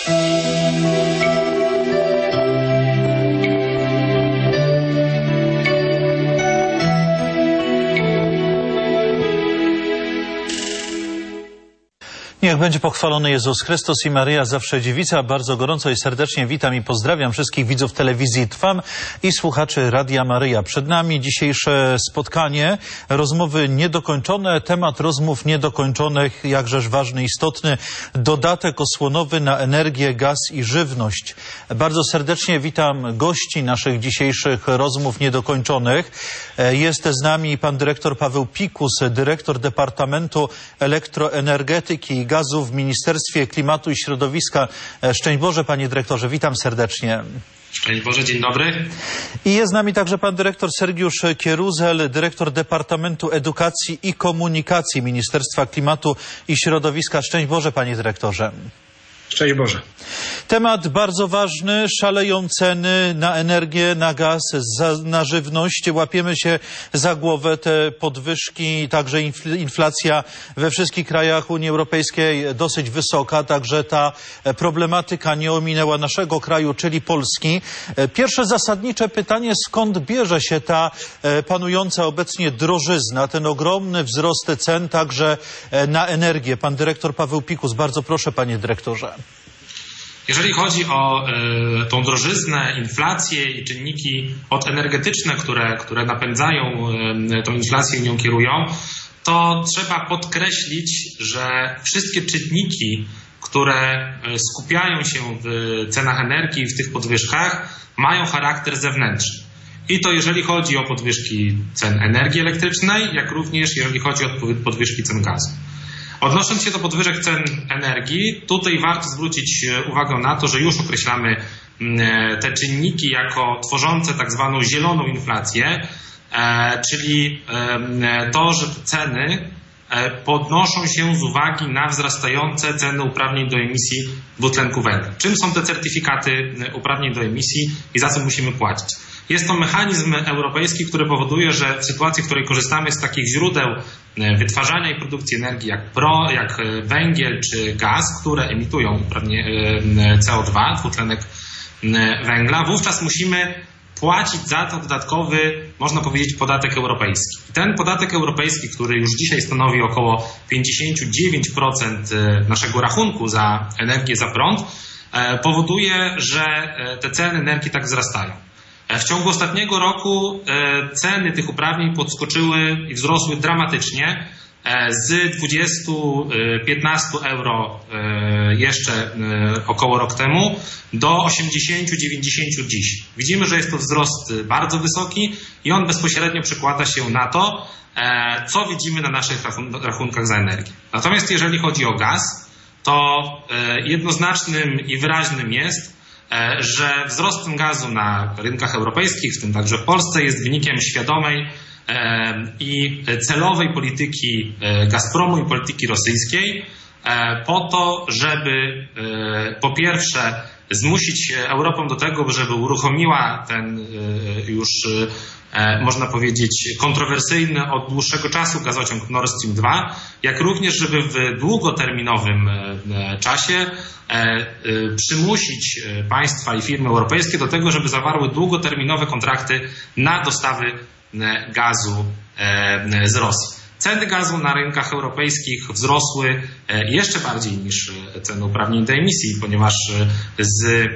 Niech będzie pochwalony Jezus Chrystus i Maryja zawsze dziewica. Bardzo gorąco i serdecznie witam i pozdrawiam wszystkich widzów telewizji Trwam i słuchaczy Radia Maryja. Przed nami dzisiejsze spotkanie, rozmowy niedokończone, temat rozmów niedokończonych, jakżeż ważny, istotny, dodatek osłonowy na energię, gaz i żywność. Bardzo serdecznie witam gości naszych dzisiejszych rozmów niedokończonych. Jest z nami pan dyrektor Paweł Pikus, dyrektor Departamentu Elektroenergetyki i Gazu w Ministerstwie Klimatu i Środowiska. Szczęść Boże, panie dyrektorze, witam serdecznie. Szczęść Boże, dzień dobry. I jest z nami także pan dyrektor Sergiusz Kieruzel, dyrektor Departamentu Edukacji i Komunikacji Ministerstwa Klimatu i Środowiska. Szczęść Boże, panie dyrektorze. Szczęść Boże. Temat bardzo ważny, szaleją ceny na energię, na gaz, na żywność. Łapiemy się za głowę, te podwyżki, także inflacja we wszystkich krajach Unii Europejskiej dosyć wysoka, także ta problematyka nie ominęła naszego kraju, czyli Polski. Pierwsze zasadnicze pytanie, skąd bierze się ta panująca obecnie drożyzna, ten ogromny wzrost cen także na energię? Pan dyrektor Paweł Pikus, bardzo proszę, panie dyrektorze. Jeżeli chodzi o tą drożyznę, inflację i czynniki odenergetyczne, które napędzają tą inflację i nią kierują, to trzeba podkreślić, że wszystkie czynniki, które skupiają się w cenach energii i w tych podwyżkach, mają charakter zewnętrzny. I to jeżeli chodzi o podwyżki cen energii elektrycznej, jak również jeżeli chodzi o podwyżki cen gazu. Odnosząc się do podwyżek cen energii, tutaj warto zwrócić uwagę na to, że już określamy te czynniki jako tworzące tak zwaną zieloną inflację, czyli to, że te ceny podnoszą się z uwagi na wzrastające ceny uprawnień do emisji dwutlenku węgla. Czym są te certyfikaty uprawnień do emisji i za co musimy płacić? Jest to mechanizm europejski, który powoduje, że w sytuacji, w której korzystamy z takich źródeł wytwarzania i produkcji energii jak węgiel czy gaz, które emitują CO2, dwutlenek węgla, wówczas musimy płacić za to dodatkowy, można powiedzieć, podatek europejski. Ten podatek europejski, który już dzisiaj stanowi około 59% naszego rachunku za energię, za prąd, powoduje, że te ceny energii tak wzrastają. W ciągu ostatniego roku ceny tych uprawnień podskoczyły i wzrosły dramatycznie z 20-15 euro jeszcze około rok temu do 80-90 dziś. Widzimy, że jest to wzrost bardzo wysoki i on bezpośrednio przekłada się na to, co widzimy na naszych rachunkach za energię. Natomiast jeżeli chodzi o gaz, to jednoznacznym i wyraźnym jest, że wzrost cen gazu na rynkach europejskich, w tym także w Polsce, jest wynikiem świadomej i celowej polityki Gazpromu i polityki rosyjskiej po to, żeby po pierwsze zmusić Europę do tego, żeby uruchomiła ten już można powiedzieć kontrowersyjny od dłuższego czasu gazociąg Nord Stream 2, jak również żeby w długoterminowym czasie przymusić państwa i firmy europejskie do tego, żeby zawarły długoterminowe kontrakty na dostawy gazu z Rosji. Ceny gazu na rynkach europejskich wzrosły jeszcze bardziej niż ceny uprawnień do emisji, ponieważ z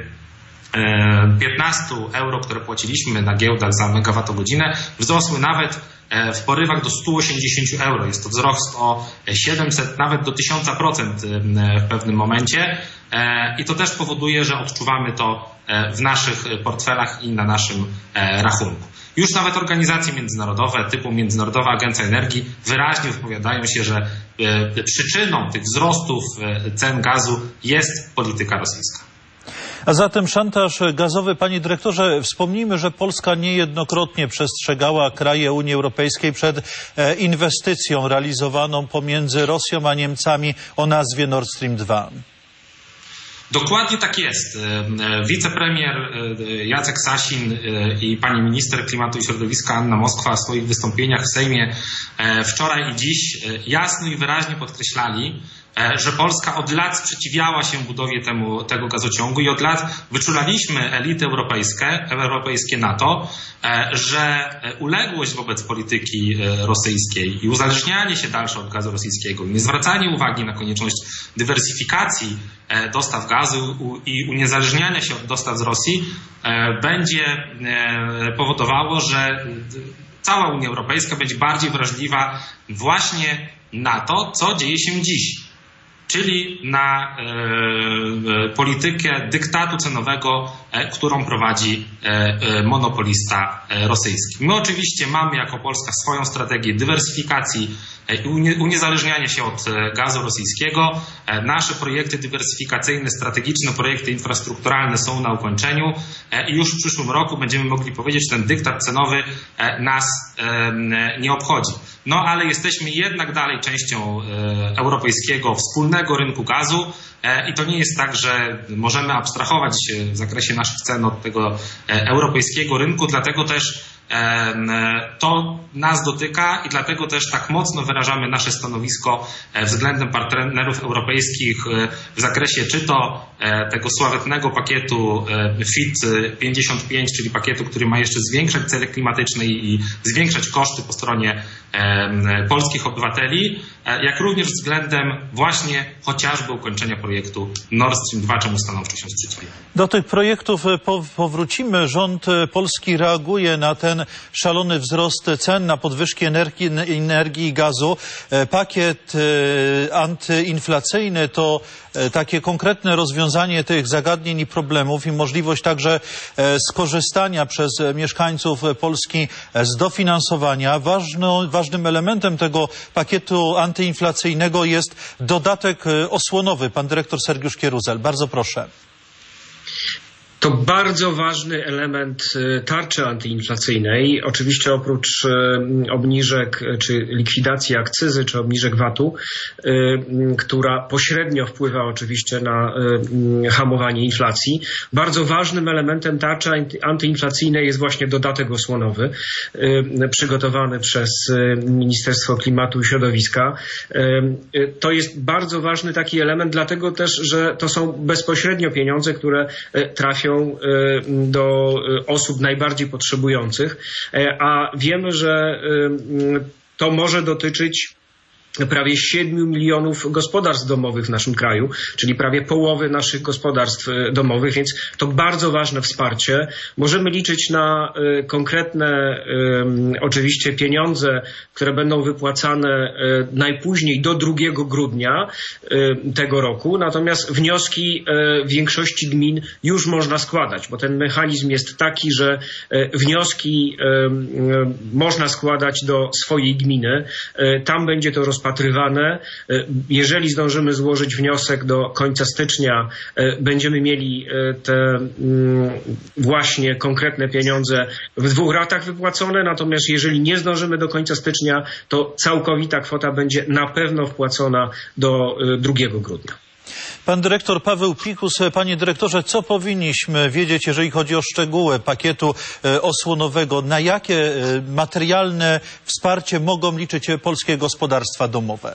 15 euro, które płaciliśmy na giełdach za megawattogodzinę, wzrosły nawet w porywach do 180 euro. Jest to wzrost o 700, nawet do 1000% w pewnym momencie i to też powoduje, że odczuwamy to w naszych portfelach i na naszym rachunku. Już nawet organizacje międzynarodowe typu Międzynarodowa Agencja Energii wyraźnie wypowiadają się, że przyczyną tych wzrostów cen gazu jest polityka rosyjska. A zatem szantaż gazowy. Panie dyrektorze, wspomnijmy, że Polska niejednokrotnie przestrzegała kraje Unii Europejskiej przed inwestycją realizowaną pomiędzy Rosją a Niemcami o nazwie Nord Stream 2. Dokładnie tak jest. Wicepremier Jacek Sasin i pani minister klimatu i środowiska Anna Moskwa w swoich wystąpieniach w Sejmie wczoraj i dziś jasno i wyraźnie podkreślali, że Polska od lat sprzeciwiała się budowie tego gazociągu i od lat wyczulaliśmy elity europejskie na to, że uległość wobec polityki rosyjskiej i uzależnianie się dalsze od gazu rosyjskiego i niezwracanie uwagi na konieczność dywersyfikacji dostaw gazu i uniezależniania się od dostaw z Rosji będzie powodowało, że cała Unia Europejska będzie bardziej wrażliwa właśnie na to, co dzieje się dziś, czyli na politykę dyktatu cenowego, którą prowadzi monopolista rosyjski. My oczywiście mamy jako Polska swoją strategię dywersyfikacji i uniezależniania się od gazu rosyjskiego. Nasze projekty dywersyfikacyjne, strategiczne projekty infrastrukturalne są na ukończeniu i już w przyszłym roku będziemy mogli powiedzieć, że ten dyktat cenowy nas nie obchodzi. No ale jesteśmy jednak dalej częścią europejskiego wspólnego rynku gazu i to nie jest tak, że możemy abstrahować w zakresie naszych cen od tego europejskiego rynku, dlatego też to nas dotyka i dlatego też tak mocno wyrażamy nasze stanowisko względem partnerów europejskich w zakresie czy to tego sławetnego pakietu Fit 55, czyli pakietu, który ma jeszcze zwiększać cele klimatyczne i zwiększać koszty po stronie polskich obywateli, jak również względem właśnie chociażby ukończenia projektu Nord Stream 2, czemu stanowczo się sprzeciwiamy. Do tych projektów powrócimy. Rząd polski reaguje na ten szalony wzrost cen, na podwyżki energii i gazu. Pakiet antyinflacyjny to takie konkretne rozwiązanie tych zagadnień i problemów i możliwość także skorzystania przez mieszkańców Polski z dofinansowania. Ważnym elementem tego pakietu antyinflacyjnego jest dodatek osłonowy. Pan dyrektor Sergiusz Kieruzel, bardzo proszę. To bardzo ważny element tarczy antyinflacyjnej. Oczywiście oprócz obniżek czy likwidacji akcyzy czy obniżek VAT-u, która pośrednio wpływa oczywiście na hamowanie inflacji, bardzo ważnym elementem tarczy antyinflacyjnej jest właśnie dodatek osłonowy przygotowany przez Ministerstwo Klimatu i Środowiska. To jest bardzo ważny taki element, dlatego też, że to są bezpośrednio pieniądze, które trafią do osób najbardziej potrzebujących, a wiemy, że to może dotyczyć prawie 7 milionów gospodarstw domowych w naszym kraju, czyli prawie połowy naszych gospodarstw domowych, więc to bardzo ważne wsparcie. Możemy liczyć na konkretne oczywiście pieniądze, które będą wypłacane najpóźniej do 2 grudnia tego roku, natomiast wnioski w większości gmin już można składać, bo ten mechanizm jest taki, że wnioski można składać do swojej gminy. Tam będzie to rozpatrywane. Jeżeli zdążymy złożyć wniosek do końca stycznia, będziemy mieli te właśnie konkretne pieniądze w 2 ratach wypłacone, natomiast jeżeli nie zdążymy do końca stycznia, to całkowita kwota będzie na pewno wpłacona do 2 grudnia. Pan dyrektor Paweł Pikus. Panie dyrektorze, co powinniśmy wiedzieć, jeżeli chodzi o szczegóły pakietu osłonowego? Na jakie materialne wsparcie mogą liczyć polskie gospodarstwa domowe?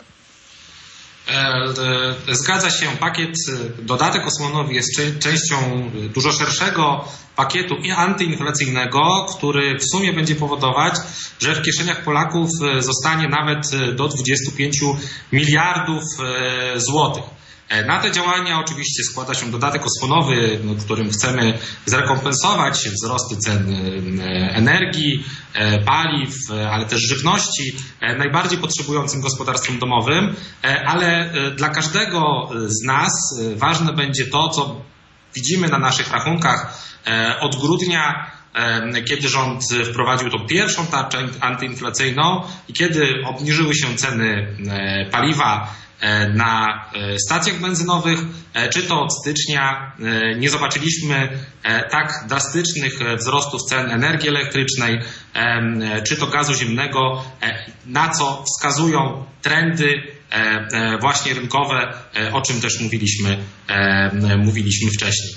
Zgadza się, dodatek osłonowy jest częścią dużo szerszego pakietu antyinflacyjnego, który w sumie będzie powodować, że w kieszeniach Polaków zostanie nawet do 25 miliardów złotych. Na te działania oczywiście składa się dodatek osłonowy, którym chcemy zrekompensować wzrosty cen energii, paliw, ale też żywności najbardziej potrzebującym gospodarstwom domowym, ale dla każdego z nas ważne będzie to, co widzimy na naszych rachunkach od grudnia, kiedy rząd wprowadził tą pierwszą tarczę antyinflacyjną i kiedy obniżyły się ceny paliwa na stacjach benzynowych, czy to od stycznia nie zobaczyliśmy tak drastycznych wzrostów cen energii elektrycznej, czy to gazu ziemnego, na co wskazują trendy właśnie rynkowe, o czym też mówiliśmy wcześniej.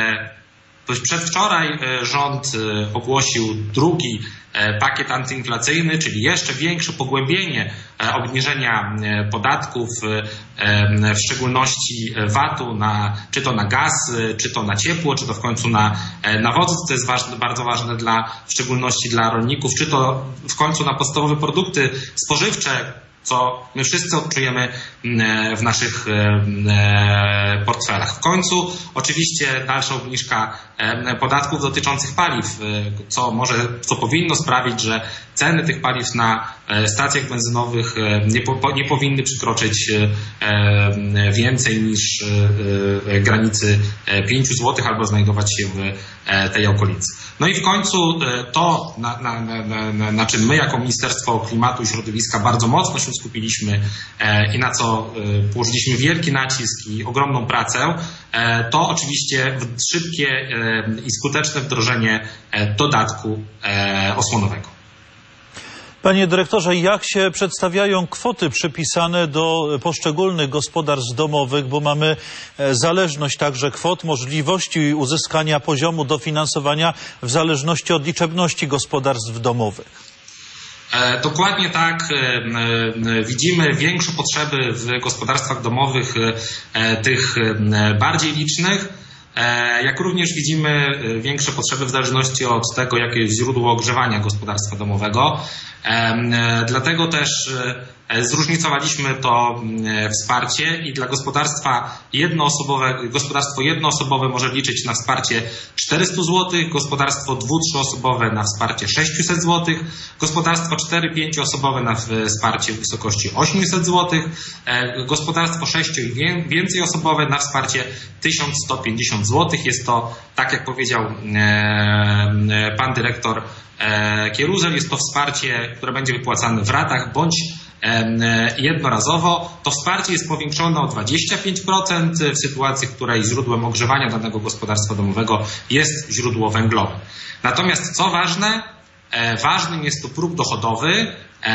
Przedwczoraj rząd ogłosił drugi pakiet antyinflacyjny, czyli jeszcze większe pogłębienie obniżenia podatków, w szczególności VAT-u czy to na gaz, czy to na ciepło, czy to w końcu na wody, co jest bardzo ważne w szczególności dla rolników, czy to w końcu na podstawowe produkty spożywcze, co my wszyscy odczujemy w naszych portfelach. W końcu oczywiście dalsza obniżka podatków dotyczących paliw, co powinno sprawić, że ceny tych paliw na stacjach benzynowych nie powinny przekroczyć więcej niż granicy 5 zł albo znajdować się w tej okolicy. No i w końcu to, na czym my jako Ministerstwo Klimatu i Środowiska bardzo mocno się skupiliśmy i na co położyliśmy wielki nacisk i ogromną pracę, to oczywiście szybkie i skuteczne wdrożenie dodatku osłonowego. Panie dyrektorze, jak się przedstawiają kwoty przypisane do poszczególnych gospodarstw domowych, bo mamy zależność także kwot, możliwości uzyskania poziomu dofinansowania w zależności od liczebności gospodarstw domowych? Dokładnie tak. Widzimy większe potrzeby w gospodarstwach domowych, tych bardziej licznych, jak również widzimy większe potrzeby w zależności od tego, jakie jest źródło ogrzewania gospodarstwa domowego. Dlatego też zróżnicowaliśmy to wsparcie i dla gospodarstwo jednoosobowe może liczyć na wsparcie 400 zł, gospodarstwo 2-3 osobowe na wsparcie 600 zł, gospodarstwo 4-5 osobowe na wsparcie w wysokości 800 zł, gospodarstwo 6 i więcej osobowe na wsparcie 1150 zł. Jest to, tak jak powiedział pan dyrektor Kieruzel, jest to wsparcie, które będzie wypłacane w ratach bądź jednorazowo. To wsparcie jest powiększone o 25% w sytuacji, w której źródłem ogrzewania danego gospodarstwa domowego jest źródło węglowe. Natomiast co ważne, ważnym jest to próg dochodowy,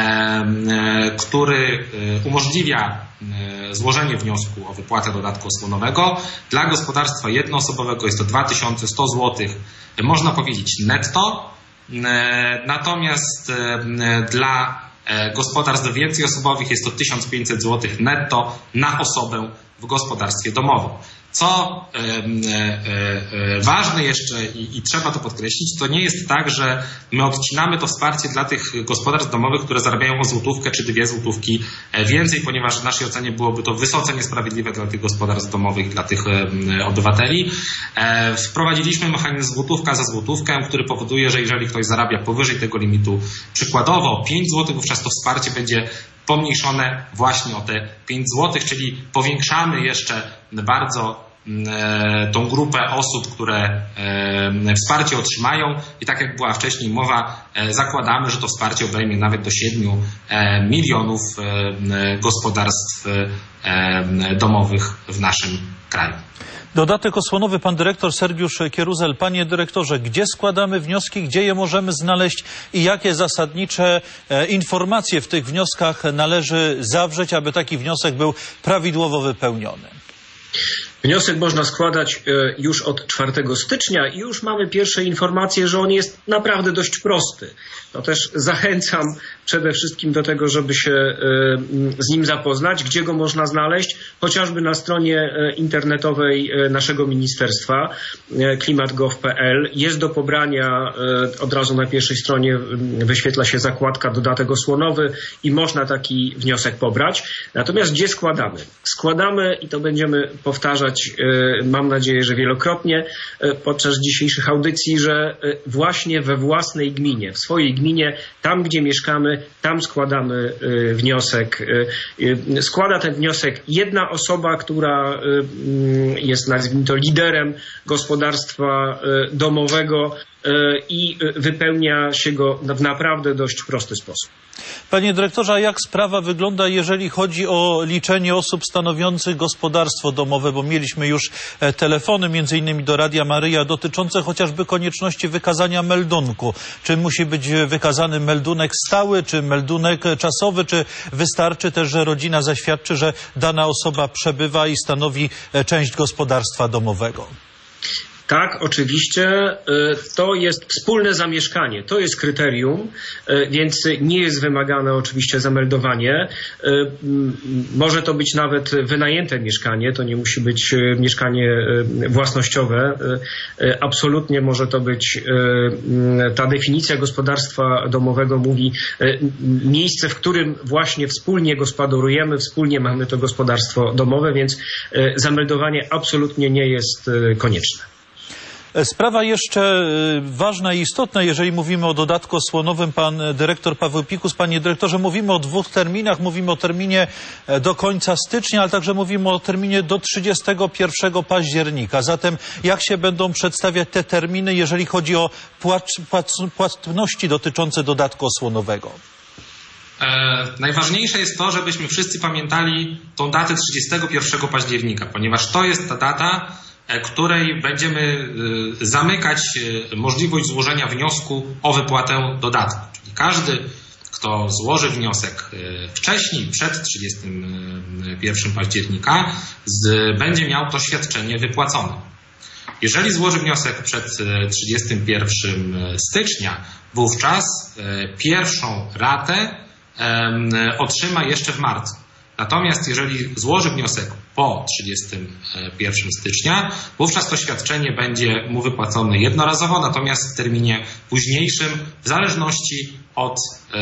który umożliwia złożenie wniosku o wypłatę dodatku osłonowego. Dla gospodarstwa jednoosobowego jest to 2100 zł, można powiedzieć netto. Natomiast dla gospodarstw więcej osobowych jest to 1500 zł netto na osobę w gospodarstwie domowym. Co ważne jeszcze i trzeba to podkreślić, to nie jest tak, że my odcinamy to wsparcie dla tych gospodarstw domowych, które zarabiają o złotówkę czy 2 złotówki więcej, ponieważ w naszej ocenie byłoby to wysoce niesprawiedliwe dla tych gospodarstw domowych, dla tych obywateli. Wprowadziliśmy mechanizm złotówka za złotówkę, który powoduje, że jeżeli ktoś zarabia powyżej tego limitu, przykładowo 5 zł, wówczas to wsparcie będzie pomniejszone właśnie o te 5 zł, czyli powiększamy jeszcze bardzo tą grupę osób, które wsparcie otrzymają i tak jak była wcześniej mowa, zakładamy, że to wsparcie obejmie nawet do 7 milionów gospodarstw domowych w naszym kraju. Dodatek osłonowy, pan dyrektor Sergiusz Kieruzel. Panie dyrektorze, gdzie składamy wnioski, gdzie je możemy znaleźć i jakie zasadnicze informacje w tych wnioskach należy zawrzeć, aby taki wniosek był prawidłowo wypełniony? Wniosek można składać już od 4 stycznia i już mamy pierwsze informacje, że on jest naprawdę dość prosty. No też zachęcam przede wszystkim do tego, żeby się z nim zapoznać, gdzie go można znaleźć, chociażby na stronie internetowej naszego ministerstwa klimat.gov.pl. Jest do pobrania, od razu na pierwszej stronie wyświetla się zakładka dodatek osłonowy i można taki wniosek pobrać. Natomiast gdzie składamy? Składamy, i to będziemy powtarzać, mam nadzieję, że wielokrotnie podczas dzisiejszych audycji, że właśnie we własnej gminie, w swojej gminie, tam gdzie mieszkamy, tam składamy wniosek. Składa ten wniosek jedna osoba, która jest, nazwijmy to, liderem gospodarstwa domowego i wypełnia się go w naprawdę dość prosty sposób. Panie dyrektorze, a jak sprawa wygląda, jeżeli chodzi o liczenie osób stanowiących gospodarstwo domowe, bo mieliśmy już telefony między innymi do Radia Maryja dotyczące chociażby konieczności wykazania meldunku. Czy musi być wykazany meldunek stały, czy meldunek czasowy, czy wystarczy też, że rodzina zaświadczy, że dana osoba przebywa i stanowi część gospodarstwa domowego? Tak, oczywiście. To jest wspólne zamieszkanie. To jest kryterium, więc nie jest wymagane oczywiście zameldowanie. Może to być nawet wynajęte mieszkanie, to nie musi być mieszkanie własnościowe. Absolutnie może to być, ta definicja gospodarstwa domowego mówi miejsce, w którym właśnie wspólnie gospodarujemy, wspólnie mamy to gospodarstwo domowe, więc zameldowanie absolutnie nie jest konieczne. Sprawa jeszcze ważna i istotna, jeżeli mówimy o dodatku osłonowym. Pan dyrektor Paweł Pikus. Panie dyrektorze, mówimy o 2 terminach. Mówimy o terminie do końca stycznia, ale także mówimy o terminie do 31 października. Zatem jak się będą przedstawiać te terminy, jeżeli chodzi o płatności dotyczące dodatku osłonowego? Najważniejsze jest to, żebyśmy wszyscy pamiętali tą datę 31 października, ponieważ to jest ta data, której będziemy zamykać możliwość złożenia wniosku o wypłatę dodatku. Czyli każdy, kto złoży wniosek wcześniej, przed 31 października, będzie miał to świadczenie wypłacone. Jeżeli złoży wniosek przed 31 stycznia, wówczas pierwszą ratę otrzyma jeszcze w marcu. Natomiast jeżeli złoży wniosek po 31 stycznia, wówczas to świadczenie będzie mu wypłacone jednorazowo, natomiast w terminie późniejszym, w zależności od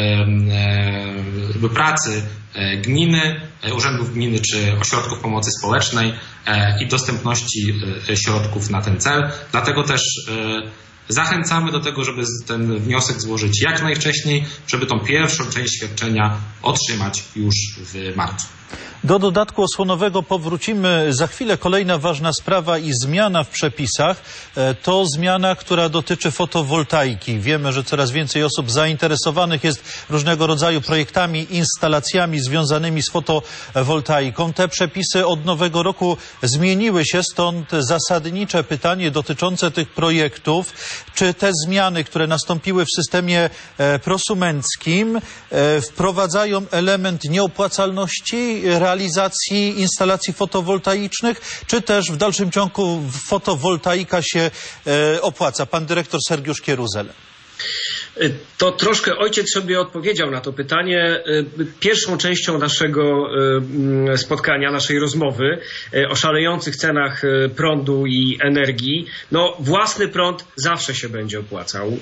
pracy gminy, urzędów gminy czy ośrodków pomocy społecznej i dostępności środków na ten cel. Dlatego też zachęcamy do tego, żeby ten wniosek złożyć jak najwcześniej, żeby tą pierwszą część świadczenia otrzymać już w marcu. Do dodatku osłonowego powrócimy za chwilę. Kolejna ważna sprawa i zmiana w przepisach to zmiana, która dotyczy fotowoltaiki. Wiemy, że coraz więcej osób zainteresowanych jest różnego rodzaju projektami, instalacjami związanymi z fotowoltaiką. Te przepisy od nowego roku zmieniły się, stąd zasadnicze pytanie dotyczące tych projektów. Czy te zmiany, które nastąpiły w systemie prosumenckim, wprowadzają element nieopłacalności realizacji instalacji fotowoltaicznych, czy też w dalszym ciągu fotowoltaika się opłaca? Pan dyrektor Sergiusz Kieruzel. To troszkę ojciec sobie odpowiedział na to pytanie. Pierwszą częścią naszego spotkania, naszej rozmowy o szalejących cenach prądu i energii, no własny prąd zawsze się będzie opłacał.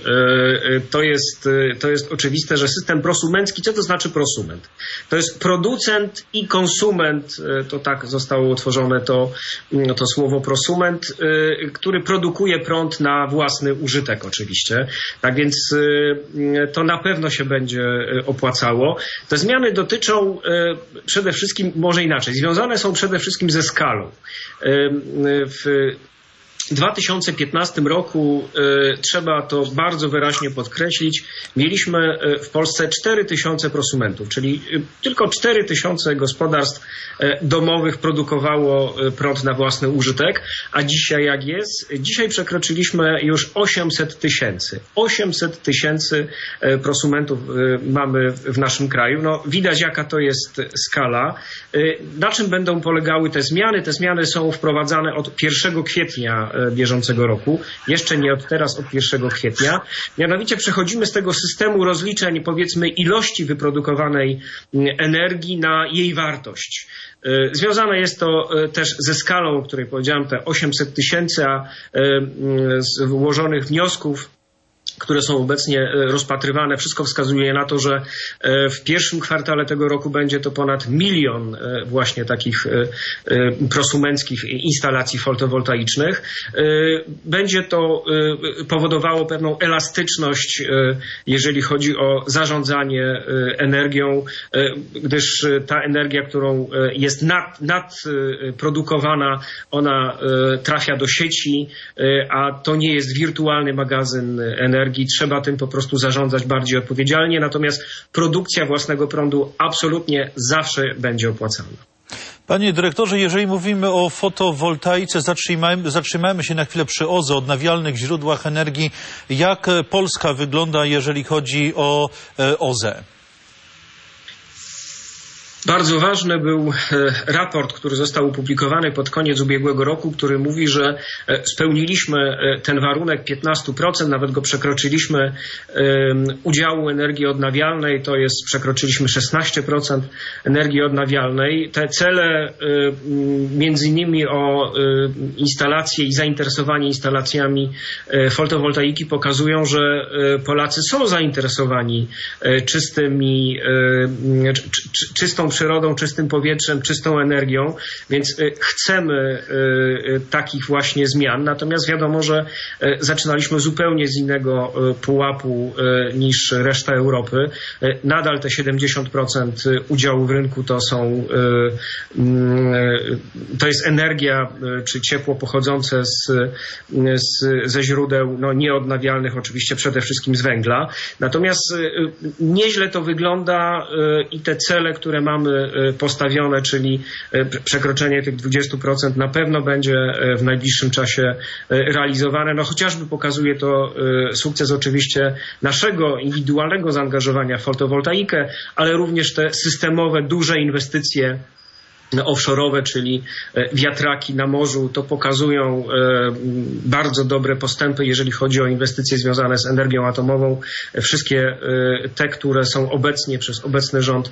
To jest oczywiste, że system prosumencki, co to znaczy prosument? To jest producent i konsument, to tak zostało utworzone to słowo prosument, który produkuje prąd na własny użytek oczywiście. Tak więc to na pewno się będzie opłacało. Te zmiany dotyczą przede wszystkim, może inaczej, związane są przede wszystkim ze skalą. W 2015 roku, trzeba to bardzo wyraźnie podkreślić, mieliśmy w Polsce 4000 prosumentów, czyli tylko 4000 gospodarstw domowych produkowało prąd na własny użytek, a dzisiaj jak jest? Dzisiaj przekroczyliśmy już 800 tysięcy. 800 tysięcy prosumentów mamy w naszym kraju. No, widać, jaka to jest skala. Na czym będą polegały te zmiany? Te zmiany są wprowadzane od 1 kwietnia bieżącego roku. Jeszcze nie od teraz, od 1 kwietnia. Mianowicie przechodzimy z tego systemu rozliczeń, powiedzmy, ilości wyprodukowanej energii na jej wartość. Związane jest to też ze skalą, o której powiedziałem, te 800 tysięcy, a z ułożonych wniosków które są obecnie rozpatrywane, wszystko wskazuje na to, że w pierwszym kwartale tego roku będzie to ponad 1 milion właśnie takich prosumenckich instalacji fotowoltaicznych. Będzie to powodowało pewną elastyczność, jeżeli chodzi o zarządzanie energią, gdyż ta energia, którą jest nadprodukowana, ona trafia do sieci, a to nie jest wirtualny magazyn energii. Trzeba tym po prostu zarządzać bardziej odpowiedzialnie, natomiast produkcja własnego prądu absolutnie zawsze będzie opłacalna. Panie dyrektorze, jeżeli mówimy o fotowoltaice, zatrzymajmy się na chwilę przy OZE, odnawialnych źródłach energii. Jak Polska wygląda, jeżeli chodzi o OZE? Bardzo ważny był raport, który został opublikowany pod koniec ubiegłego roku, który mówi, że spełniliśmy ten warunek 15%, nawet go przekroczyliśmy udziału energii odnawialnej, to jest przekroczyliśmy 16% energii odnawialnej. Te cele między innymi o instalacje i zainteresowanie instalacjami fotowoltaiki pokazują, że Polacy są zainteresowani czystą przyrodą, czystym powietrzem, czystą energią, więc chcemy takich właśnie zmian. Natomiast wiadomo, że zaczynaliśmy zupełnie z innego pułapu niż reszta Europy. Nadal te 70% udziału w rynku to jest energia czy ciepło pochodzące ze źródeł nieodnawialnych, oczywiście przede wszystkim z węgla. Natomiast nieźle to wygląda i te cele, które mamy postawione, czyli przekroczenie tych 20% na pewno będzie w najbliższym czasie realizowane. Chociażby pokazuje to sukces oczywiście naszego indywidualnego zaangażowania w fotowoltaikę, ale również te systemowe, duże inwestycje offshore'owe, czyli wiatraki na morzu, to pokazują bardzo dobre postępy, jeżeli chodzi o inwestycje związane z energią atomową. Wszystkie te, które są obecnie przez obecny rząd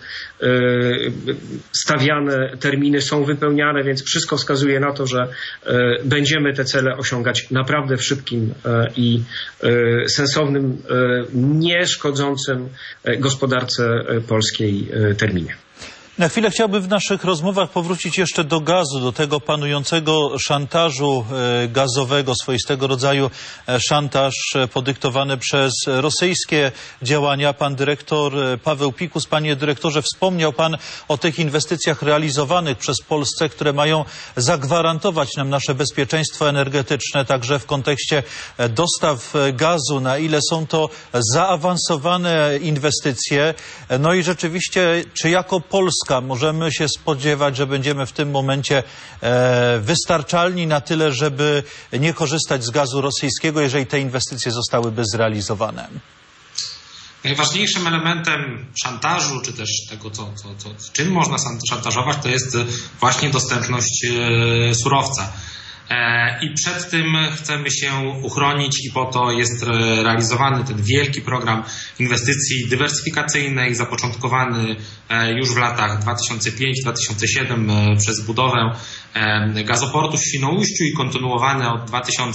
stawiane, terminy są wypełniane, więc wszystko wskazuje na to, że będziemy te cele osiągać naprawdę w szybkim i sensownym, nie szkodzącym gospodarce polskiej terminie. Na chwilę chciałbym w naszych rozmowach powrócić jeszcze do gazu, do tego panującego szantażu gazowego, swoistego rodzaju szantaż podyktowany przez rosyjskie działania. Pan dyrektor Paweł Pikus, panie dyrektorze, wspomniał pan o tych inwestycjach realizowanych przez Polskę, które mają zagwarantować nam nasze bezpieczeństwo energetyczne, także w kontekście dostaw gazu, na ile są to zaawansowane inwestycje. No i rzeczywiście, czy jako Polska możemy się spodziewać, że będziemy w tym momencie wystarczalni na tyle, żeby nie korzystać z gazu rosyjskiego, jeżeli te inwestycje zostałyby zrealizowane? Najważniejszym elementem szantażu, czy też tego, czym można szantażować, to jest właśnie dostępność surowca. I przed tym chcemy się uchronić i po to jest realizowany ten wielki program inwestycji dywersyfikacyjnej zapoczątkowany już w latach 2005-2007 przez budowę gazoportu w Świnoujściu i kontynuowany od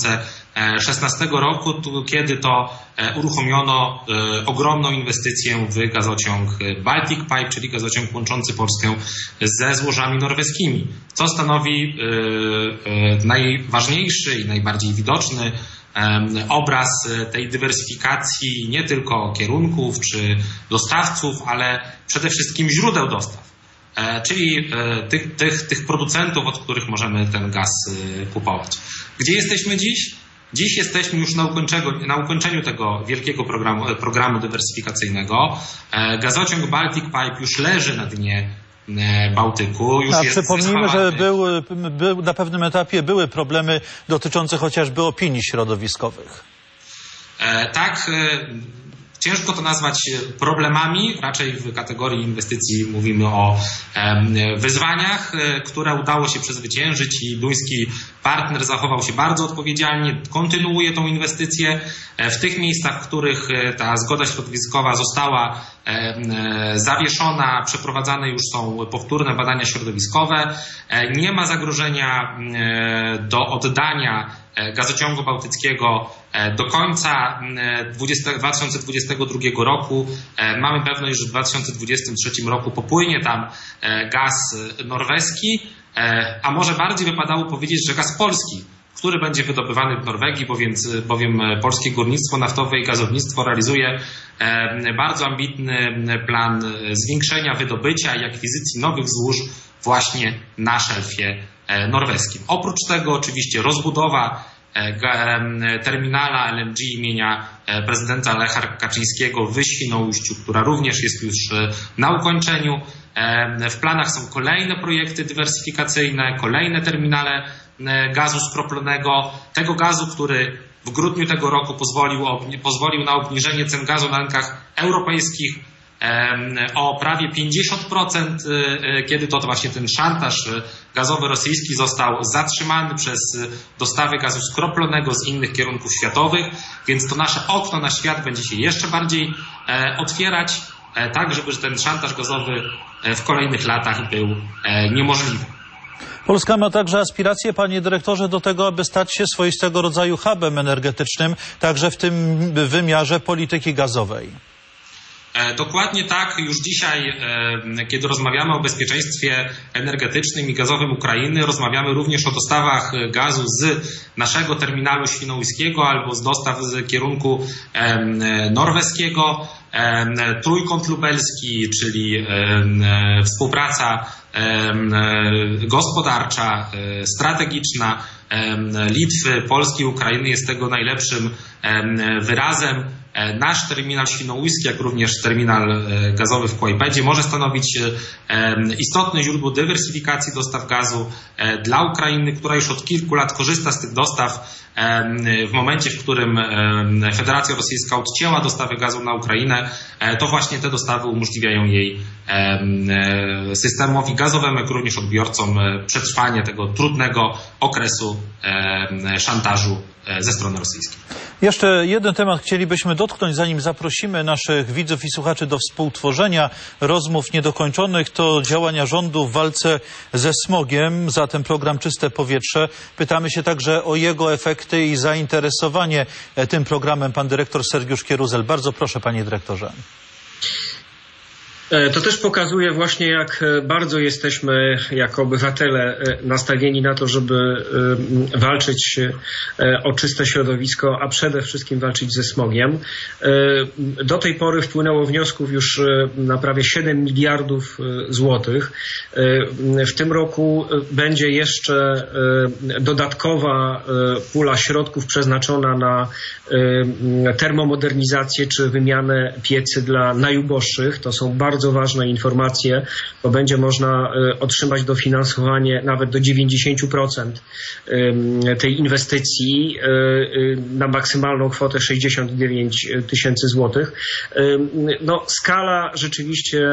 2016 roku, kiedy to uruchomiono ogromną inwestycję w gazociąg Baltic Pipe, czyli gazociąg łączący Polskę ze złożami norweskimi, co stanowi najważniejszy i najbardziej widoczny obraz tej dywersyfikacji nie tylko kierunków czy dostawców, ale przede wszystkim źródeł dostaw, czyli tych producentów, od których możemy ten gaz kupować. Gdzie jesteśmy dziś? Dziś jesteśmy już na ukończeniu tego wielkiego programu dywersyfikacyjnego. Gazociąg Baltic Pipe już leży na dnie Bałtyku. Już jest przypomnijmy, że na pewnym etapie były problemy dotyczące chociażby opinii środowiskowych. Tak. Ciężko to nazwać problemami, raczej w kategorii inwestycji mówimy o wyzwaniach, które udało się przezwyciężyć i duński partner zachował się bardzo odpowiedzialnie, kontynuuje tą inwestycję. W tych miejscach, w których ta zgoda środowiskowa została zawieszona, przeprowadzane już są powtórne badania środowiskowe. Nie ma zagrożenia do oddania gazociągu bałtyckiego do końca 2022 roku. Mamy pewność, że w 2023 roku popłynie tam gaz norweski, a może bardziej wypadało powiedzieć, że gaz polski, który będzie wydobywany w Norwegii, bowiem polskie górnictwo naftowe i gazownictwo realizuje bardzo ambitny plan zwiększenia wydobycia i akwizycji nowych złóż właśnie na szelfie norweskim. Oprócz tego oczywiście rozbudowa terminala LNG imienia prezydenta Lecha Kaczyńskiego w Świnoujściu, która również jest już na ukończeniu. W planach są kolejne projekty dywersyfikacyjne, kolejne terminale gazu skroplonego, tego gazu, który w grudniu tego roku pozwolił na obniżenie cen gazu na rynkach europejskich o prawie 50%, kiedy to właśnie ten szantaż gazowy rosyjski został zatrzymany przez dostawy gazu skroplonego z innych kierunków światowych, więc to nasze okno na świat będzie się jeszcze bardziej otwierać, tak żeby ten szantaż gazowy w kolejnych latach był niemożliwy. Polska ma także aspiracje, panie dyrektorze, do tego, aby stać się swoistego rodzaju hubem energetycznym, także w tym wymiarze polityki gazowej. Dokładnie tak. Już dzisiaj, kiedy rozmawiamy o bezpieczeństwie energetycznym i gazowym Ukrainy, rozmawiamy również o dostawach gazu z naszego terminalu świnoujskiego albo z dostaw z kierunku norweskiego. Trójkąt lubelski, czyli współpraca gospodarcza, strategiczna Litwy, Polski, Ukrainy jest tego najlepszym wyrazem. Nasz terminal świnoujski, jak również terminal gazowy w Kłajpedzie może stanowić istotne źródło dywersyfikacji dostaw gazu dla Ukrainy, która już od kilku lat korzysta z tych dostaw. W momencie, w którym Federacja Rosyjska odcięła dostawy gazu na Ukrainę, to właśnie te dostawy umożliwiają jej systemowi gazowemu, jak również odbiorcom przetrwanie tego trudnego okresu szantażu ze strony rosyjskiej. Jeszcze jeden temat chcielibyśmy dotknąć, zanim zaprosimy naszych widzów i słuchaczy do współtworzenia rozmów niedokończonych. To działania rządu w walce ze smogiem, zatem program Czyste Powietrze. Pytamy się także o jego efekty i zainteresowanie tym programem. Pan dyrektor Sergiusz Kieruzel. Bardzo proszę, panie dyrektorze. To też pokazuje właśnie, jak bardzo jesteśmy jako obywatele nastawieni na to, żeby walczyć o czyste środowisko, a przede wszystkim walczyć ze smogiem. Do tej pory wpłynęło wniosków już na prawie 7 miliardów złotych. W tym roku będzie jeszcze dodatkowa pula środków przeznaczona na termomodernizację czy wymianę piecy dla najuboższych. To są bardzo ważne informacje, bo będzie można otrzymać dofinansowanie nawet do 90% tej inwestycji na maksymalną kwotę 69 tysięcy złotych. No, skala rzeczywiście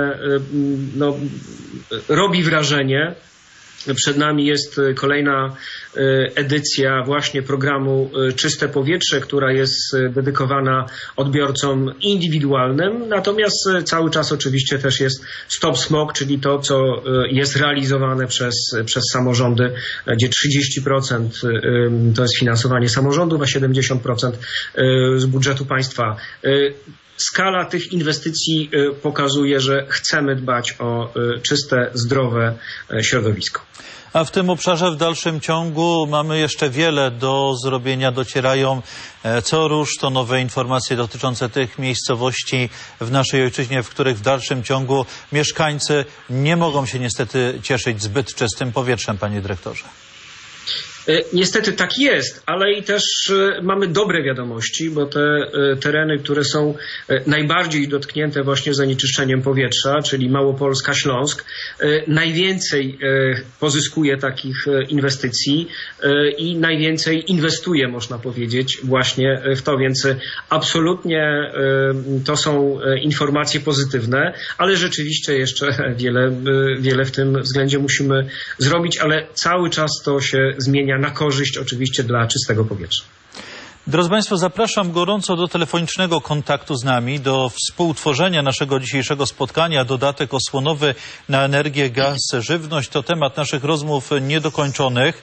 robi wrażenie. Przed nami jest kolejna edycja właśnie programu Czyste Powietrze, która jest dedykowana odbiorcom indywidualnym, natomiast cały czas oczywiście też jest Stop Smog, czyli to, co jest realizowane przez samorządy, gdzie 30% to jest finansowanie samorządów, a 70% z budżetu państwa. Skala tych inwestycji pokazuje, że chcemy dbać o czyste, zdrowe środowisko. A w tym obszarze w dalszym ciągu mamy jeszcze wiele do zrobienia. Docierają co rusz to nowe informacje dotyczące tych miejscowości w naszej ojczyźnie, w których w dalszym ciągu mieszkańcy nie mogą się niestety cieszyć zbyt czystym powietrzem, panie dyrektorze. Niestety tak jest, ale i też mamy dobre wiadomości, bo te tereny, które są najbardziej dotknięte właśnie zanieczyszczeniem powietrza, czyli Małopolska, Śląsk, najwięcej pozyskuje takich inwestycji i najwięcej inwestuje, można powiedzieć, właśnie w to, więc absolutnie to są informacje pozytywne, ale rzeczywiście jeszcze wiele w tym względzie musimy zrobić, ale cały czas to się zmienia na korzyść oczywiście dla czystego powietrza. Drodzy Państwo, zapraszam gorąco do telefonicznego kontaktu z nami, do współtworzenia naszego dzisiejszego spotkania. Dodatek osłonowy na energię, gaz, żywność to temat naszych rozmów niedokończonych.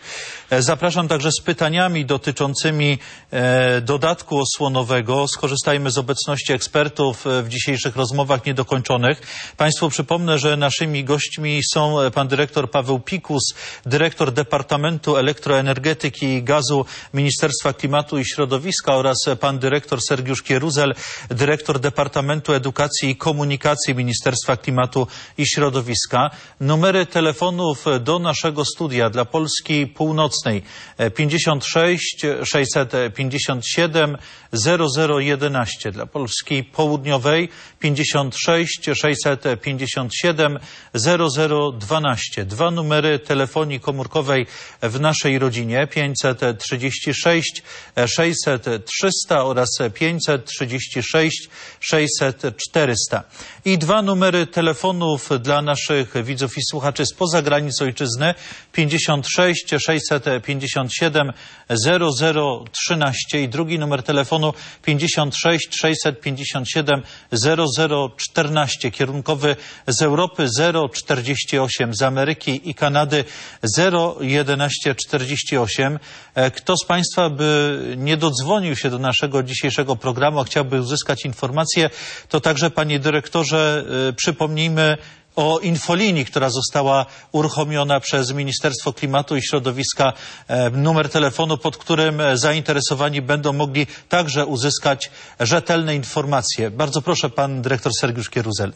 Zapraszam także z pytaniami dotyczącymi dodatku osłonowego. Skorzystajmy z obecności ekspertów w dzisiejszych rozmowach niedokończonych. Państwu przypomnę, że naszymi gośćmi są pan dyrektor Paweł Pikus, dyrektor Departamentu Elektroenergetyki i Gazu Ministerstwa Klimatu i Środowiska oraz pan dyrektor Sergiusz Kieruzel, dyrektor Departamentu Edukacji i Komunikacji Ministerstwa Klimatu i Środowiska. Numery telefonów do naszego studia dla Polski Północnej 56 657 0011, dla Polski Południowej 56 657 0012. Dwa numery telefonii komórkowej w naszej rodzinie 536 600 300 oraz 536 600 400. I dwa numery telefonów dla naszych widzów i słuchaczy spoza granic ojczyzny 56 657 0013 i drugi numer telefonu 56 657 0014, kierunkowy z Europy 048, z Ameryki i Kanady 01148. Kto z Państwa by nie dodzwonił się do naszego dzisiejszego programu, a chciałby uzyskać informacje, to także, panie dyrektorze, przypomnijmy o infolinii, która została uruchomiona przez Ministerstwo Klimatu i Środowiska, numer telefonu, pod którym zainteresowani będą mogli także uzyskać rzetelne informacje. Bardzo proszę, pan dyrektor Sergiusz Kieruzel.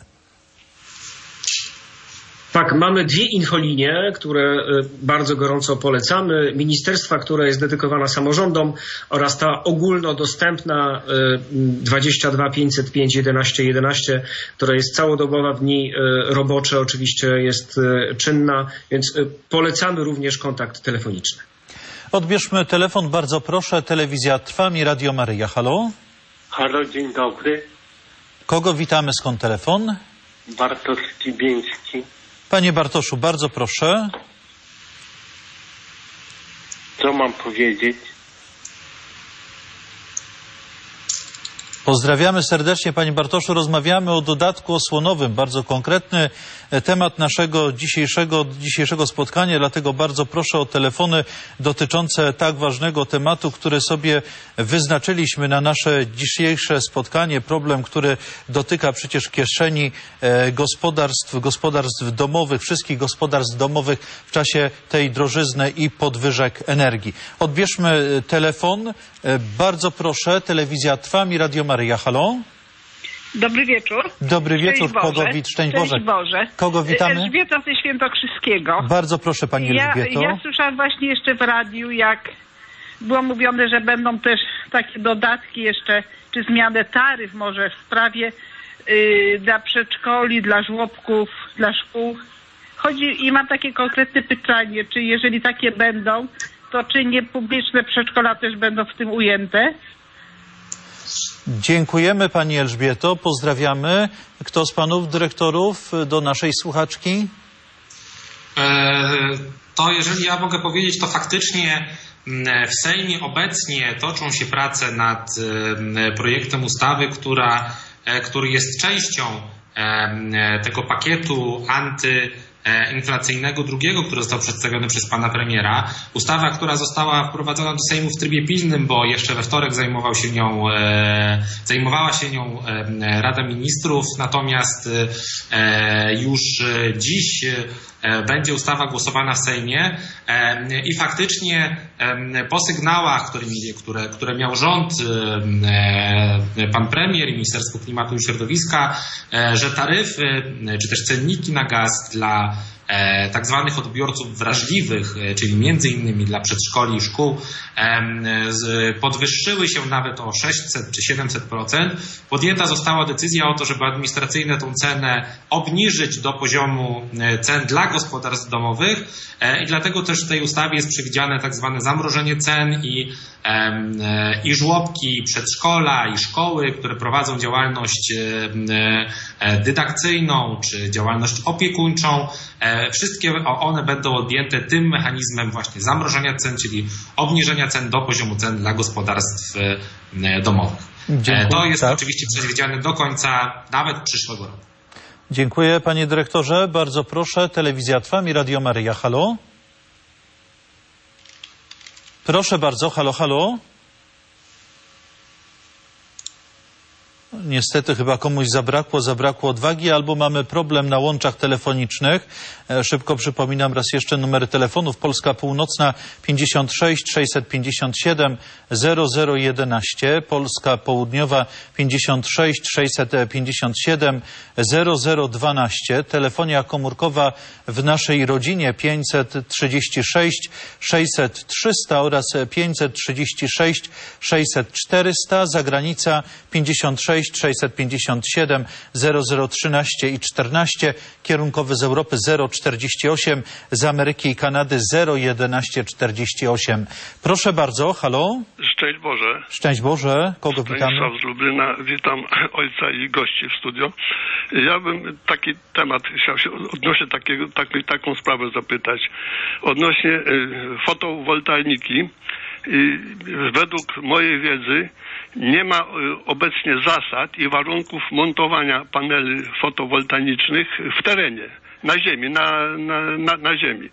Tak, mamy dwie infolinie, które bardzo gorąco polecamy. Ministerstwa, która jest dedykowana samorządom, oraz ta ogólnodostępna 22 505 11 11, która jest całodobowa, w dni robocze oczywiście jest czynna, więc polecamy również kontakt telefoniczny. Odbierzmy telefon, bardzo proszę. Telewizja Trwam i Radio Maryja. Halo? Halo, dzień dobry. Kogo witamy? Skąd telefon? Bartosz Cibieński. Panie Bartoszu, bardzo proszę. Co mam powiedzieć? Pozdrawiamy serdecznie, panie Bartoszu. Rozmawiamy o dodatku osłonowym. Bardzo konkretny temat naszego dzisiejszego spotkania, dlatego bardzo proszę o telefony dotyczące tak ważnego tematu, który sobie wyznaczyliśmy na nasze dzisiejsze spotkanie. Problem, który dotyka przecież kieszeni gospodarstw domowych, wszystkich gospodarstw domowych w czasie tej drożyzny i podwyżek energii. Odbierzmy telefon. Bardzo proszę. Telewizja Trwam i Radio Maryja. Halo? Dobry wieczór. Dobry wieczór. Szczęść Boże. Kogo witamy? Elżbieta ze Świętokrzyskiego. Bardzo proszę, pani Elżbieto. Ja słyszałam właśnie jeszcze w radiu, jak było mówione, że będą też takie dodatki jeszcze, czy zmianę taryf może w sprawie dla przedszkoli, dla żłobków, dla szkół. I mam takie konkretne pytanie, czy jeżeli takie będą, to czy nie publiczne przedszkola też będą w tym ujęte? Dziękujemy pani Elżbieto, pozdrawiamy. Kto z panów dyrektorów do naszej słuchaczki? To jeżeli ja mogę powiedzieć, to faktycznie w Sejmie obecnie toczą się prace nad projektem ustawy, który jest częścią tego pakietu antyinflacyjnego drugiego, który został przedstawiony przez pana premiera. Ustawa, która została wprowadzona do Sejmu w trybie pilnym, bo jeszcze we wtorek zajmowała się nią Rada Ministrów, natomiast już dziś będzie ustawa głosowana w Sejmie i faktycznie po sygnałach, które miał rząd, pan premier i Ministerstwo Klimatu i Środowiska, że taryfy czy też cenniki na gaz dla tak zwanych odbiorców wrażliwych, czyli między innymi dla przedszkoli i szkół, podwyższyły się nawet o 600 czy 700%. Podjęta została decyzja o to, żeby administracyjnie tą cenę obniżyć do poziomu cen dla gospodarstw domowych i dlatego też w tej ustawie jest przewidziane tak zwane zamrożenie cen i żłobki, i przedszkola, i szkoły, które prowadzą działalność dydakcyjną czy działalność opiekuńczą. Wszystkie one będą objęte tym mechanizmem właśnie zamrożenia cen, czyli obniżenia cen do poziomu cen dla gospodarstw domowych. Dziękuję. To jest oczywiście przewidziane do końca nawet przyszłego roku. Dziękuję, panie dyrektorze. Bardzo proszę. Telewizja Trwam i Radio Maryja. Halo? Proszę bardzo, halo, halo. Niestety chyba komuś zabrakło odwagi, albo mamy problem na łączach telefonicznych. Szybko przypominam raz jeszcze numery telefonów. Polska Północna 56 657 0011, Polska Południowa 56 657 0012, telefonia komórkowa w naszej rodzinie 536 600 300 oraz 536 600 400, zagranica 56 657 0013 i 14, kierunkowy z Europy 048, z Ameryki i Kanady 01148. Proszę bardzo, halo? Szczęść Boże. Szczęść Boże, kogo witamy? Stanisław z Lublina, witam ojca i gości w studiu. Ja bym taki temat chciał się odnośnie taką sprawę zapytać. Odnośnie fotowoltaiki. Według mojej wiedzy nie ma obecnie zasad i warunków montowania paneli fotowoltaicznych w terenie, na ziemi, na ziemi.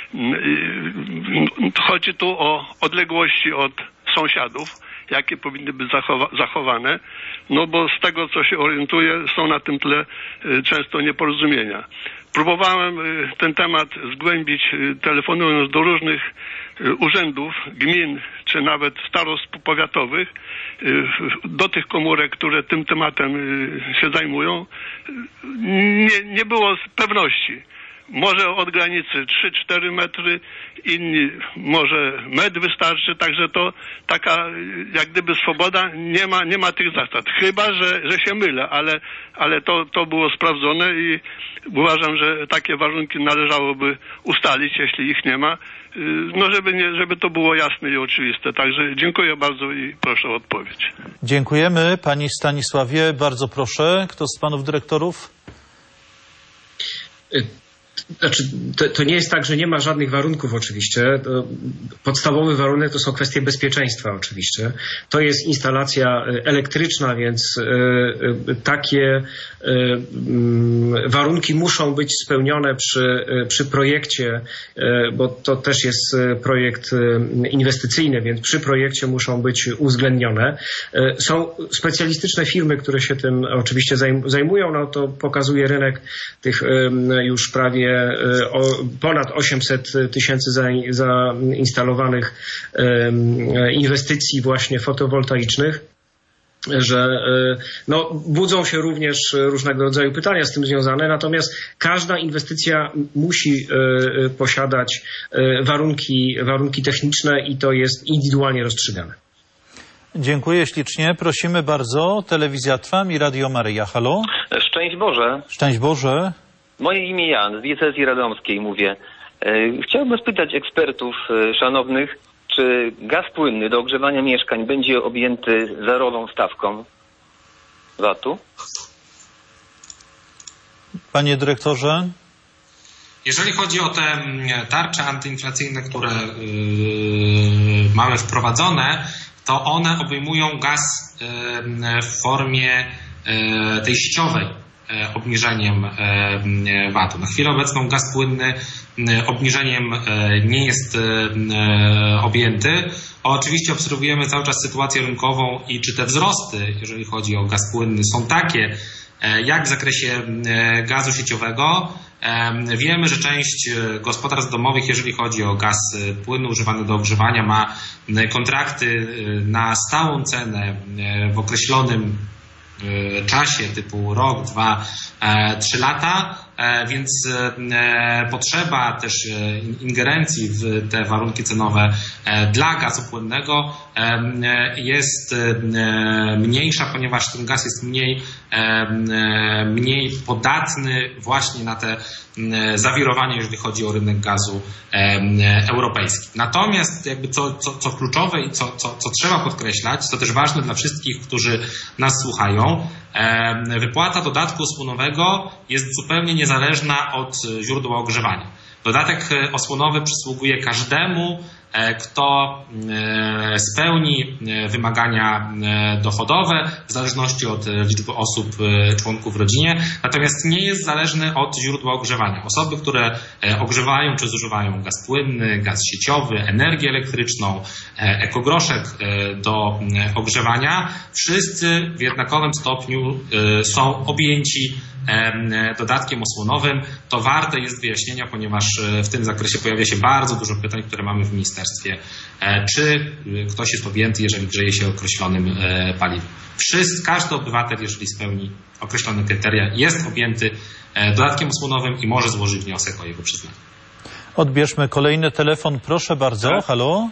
Chodzi tu o odległości od sąsiadów, jakie powinny być zachowane, no bo z tego, co się orientuję, są na tym tle często nieporozumienia. Próbowałem ten temat zgłębić, telefonując do różnych urzędów, gmin, czy nawet starostw powiatowych, do tych komórek, które tym tematem się zajmują. Nie było pewności. Może od granicy 3-4 metry, inni może metr wystarczy, także to taka jak gdyby swoboda, nie ma tych zasad. Chyba, że się mylę, ale to było sprawdzone i uważam, że takie warunki należałoby ustalić, jeśli ich nie ma, no żeby to było jasne i oczywiste. Także dziękuję bardzo i proszę o odpowiedź. Dziękujemy. Panie Stanisławie, bardzo proszę. Kto z panów dyrektorów? Znaczy, to nie jest tak, że nie ma żadnych warunków oczywiście. Podstawowy warunek to są kwestie bezpieczeństwa oczywiście. To jest instalacja elektryczna, więc takie warunki muszą być spełnione przy projekcie, bo to też jest projekt inwestycyjny, więc przy projekcie muszą być uwzględnione. Są specjalistyczne firmy, które się tym oczywiście zajmują. No to pokazuje rynek tych już prawie ponad 800 tysięcy zainstalowanych inwestycji właśnie fotowoltaicznych, że no, budzą się również różnego rodzaju pytania z tym związane, natomiast każda inwestycja musi posiadać warunki techniczne i to jest indywidualnie rozstrzygane. Dziękuję ślicznie. Prosimy bardzo. Telewizja Trwam i Radio Maryja. Halo? Szczęść Boże. Szczęść Boże. Moje imię Jan, z diecezji radomskiej mówię. Chciałbym spytać ekspertów szanownych, czy gaz płynny do ogrzewania mieszkań będzie objęty zerową stawką VAT-u? Panie dyrektorze? Jeżeli chodzi o te tarcze antyinflacyjne, które mamy wprowadzone, to one obejmują gaz w formie tej sieciowej obniżeniem VAT-u. Na chwilę obecną gaz płynny obniżeniem nie jest objęty. Oczywiście obserwujemy cały czas sytuację rynkową i czy te wzrosty, jeżeli chodzi o gaz płynny, są takie, jak w zakresie gazu sieciowego. Wiemy, że część gospodarstw domowych, jeżeli chodzi o gaz płynny używany do ogrzewania, ma kontrakty na stałą cenę w określonym czasie typu rok, 2, 3 lata, więc potrzeba też ingerencji w te warunki cenowe dla gazu płynnego jest mniejsza, ponieważ ten gaz jest mniej podatny właśnie na te zawirowania, jeżeli chodzi o rynek gazu europejski. Natomiast jakby co kluczowe i co trzeba podkreślać, to też ważne dla wszystkich, którzy nas słuchają, wypłata dodatku osłonowego jest zupełnie niezależna od źródła ogrzewania. Dodatek osłonowy przysługuje każdemu kto spełni wymagania dochodowe w zależności od liczby osób, członków w rodzinie, natomiast nie jest zależny od źródła ogrzewania. Osoby, które ogrzewają czy zużywają gaz płynny, gaz sieciowy, energię elektryczną, ekogroszek do ogrzewania, wszyscy w jednakowym stopniu są objęci dodatkiem osłonowym. To warte jest wyjaśnienia, ponieważ w tym zakresie pojawia się bardzo dużo pytań, które mamy w ministerstwie. Czy ktoś jest objęty, jeżeli grzeje się określonym paliwem? Każdy obywatel, jeżeli spełni określone kryteria, jest objęty dodatkiem osłonowym i może złożyć wniosek o jego przyznanie. Odbierzmy kolejny telefon. Proszę bardzo. Tak. Halo?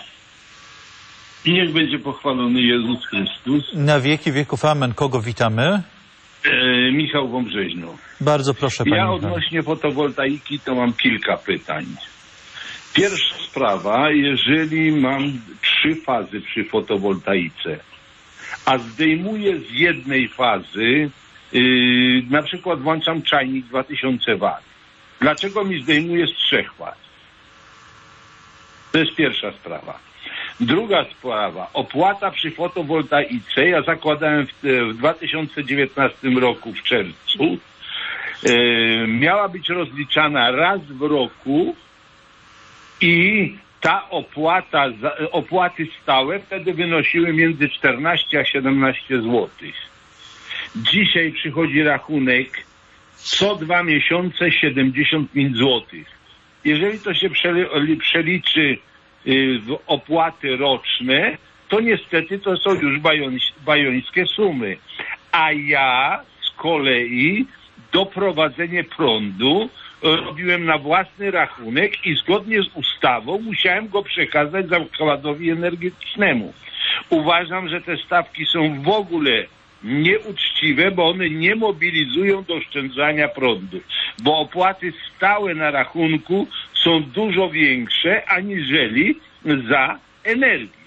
I niech będzie pochwalony Jezus Chrystus. Na wieki wieków amen. Kogo witamy? Michał Wąbrzeźno. Bardzo proszę, panie Ja Michał. odnośnie fotowoltaiki to mam kilka pytań. Pierwsza sprawa, jeżeli mam 3 fazy przy fotowoltaice, a zdejmuję z jednej fazy, na przykład włączam czajnik 2000 W. Dlaczego mi zdejmuje z 3 faz? To jest pierwsza sprawa. Druga sprawa, opłata przy fotowoltaice, ja zakładałem w 2019 roku w czerwcu, miała być rozliczana raz w roku i ta opłaty stałe wtedy wynosiły między 14 a 17 zł. Dzisiaj przychodzi rachunek co 2 miesiące 75 zł. Jeżeli to się przeliczy w opłaty roczne, to niestety to są już bajońskie sumy. A ja z kolei doprowadzenie prądu robiłem na własny rachunek i zgodnie z ustawą musiałem go przekazać zakładowi energetycznemu. Uważam, że te stawki są w ogóle nieuczciwe, bo one nie mobilizują do oszczędzania prądu, bo opłaty stałe na rachunku są dużo większe aniżeli za energię.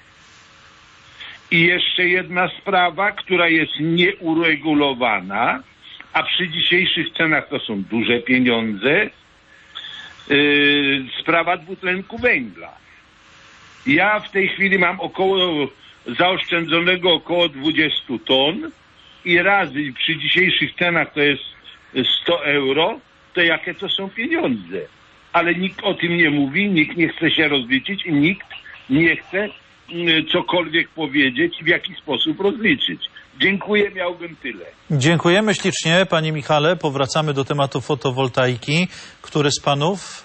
I jeszcze jedna sprawa, która jest nieuregulowana, a przy dzisiejszych cenach to są duże pieniądze, sprawa dwutlenku węgla. Ja w tej chwili mam zaoszczędzonego około 20 ton i razy przy dzisiejszych cenach to jest 100 euro, to jakie to są pieniądze? Ale nikt o tym nie mówi, nikt nie chce się rozliczyć i nikt nie chce cokolwiek powiedzieć i w jaki sposób rozliczyć. Dziękuję, miałbym tyle. Dziękujemy ślicznie, panie Michale. Powracamy do tematu fotowoltaiki. Który z panów?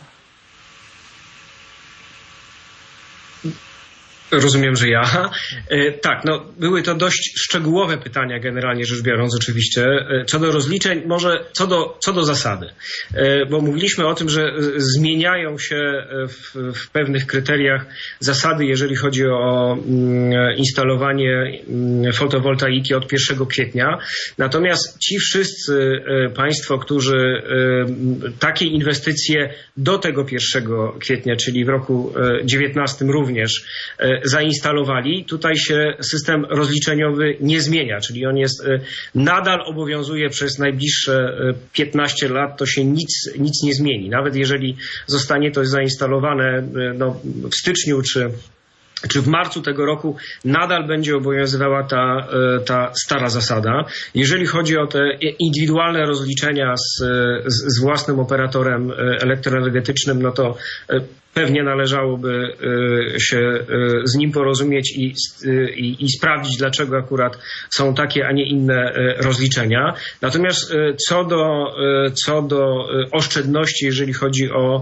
Rozumiem, że ja. Tak, no były to dość szczegółowe pytania generalnie rzecz biorąc oczywiście. Co do rozliczeń, może co do zasady. Bo mówiliśmy o tym, że zmieniają się w pewnych kryteriach zasady, jeżeli chodzi o instalowanie fotowoltaiki od 1 kwietnia. Natomiast ci wszyscy państwo, którzy takie inwestycje do tego 1 kwietnia, czyli w roku 2019 również zainstalowali, tutaj się system rozliczeniowy nie zmienia, czyli on nadal obowiązuje przez najbliższe 15 lat, to się nic nie zmieni. Nawet jeżeli zostanie to zainstalowane w styczniu czy w marcu tego roku, nadal będzie obowiązywała ta stara zasada. Jeżeli chodzi o te indywidualne rozliczenia z własnym operatorem elektroenergetycznym, no to pewnie należałoby się z nim porozumieć i sprawdzić, dlaczego akurat są takie, a nie inne rozliczenia. Natomiast co do oszczędności, jeżeli chodzi o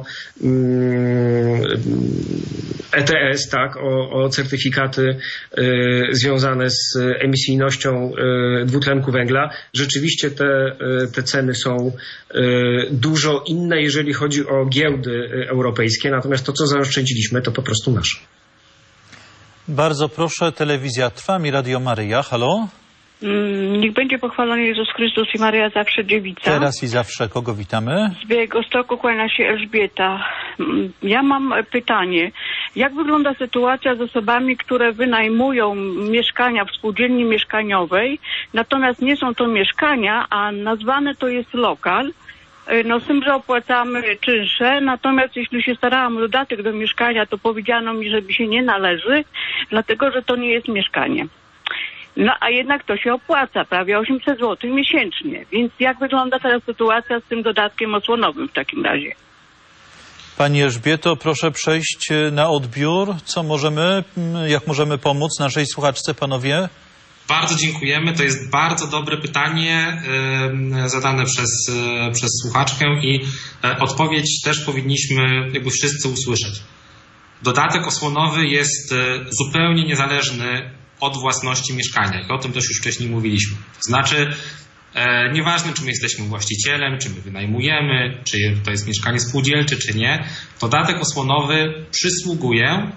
ETS, tak, o certyfikaty związane z emisyjnością dwutlenku węgla, rzeczywiście te ceny są dużo inne, jeżeli chodzi o giełdy europejskie. Natomiast to, co zaoszczędziliśmy, to po prostu nasze. Bardzo proszę, telewizja Trwam i Radio Maryja. Halo? Niech będzie pochwalony Jezus Chrystus i Maryja zawsze dziewica. Teraz i zawsze kogo witamy? Z Białegostoku kłania się Elżbieta. Ja mam pytanie. Jak wygląda sytuacja z osobami, które wynajmują mieszkania w spółdzielni mieszkaniowej, natomiast nie są to mieszkania, a nazwane to jest lokal No z tym, że opłacamy czynsze, natomiast jeśli się starałam o dodatek do mieszkania, to powiedziano mi, że mi się nie należy, dlatego że to nie jest mieszkanie. No a jednak to się opłaca, prawie 800 zł miesięcznie. Więc jak wygląda teraz sytuacja z tym dodatkiem osłonowym w takim razie? Pani Elżbieto, proszę przejść na odbiór. Jak możemy pomóc naszej słuchaczce, panowie? Bardzo dziękujemy. To jest bardzo dobre pytanie zadane przez słuchaczkę i odpowiedź też powinniśmy jakby wszyscy usłyszeć. Dodatek osłonowy jest zupełnie niezależny od własności mieszkania i o tym też już wcześniej mówiliśmy. To znaczy nieważne, czy my jesteśmy właścicielem, czy my wynajmujemy, czy to jest mieszkanie spółdzielcze, czy nie, dodatek osłonowy przysługuje.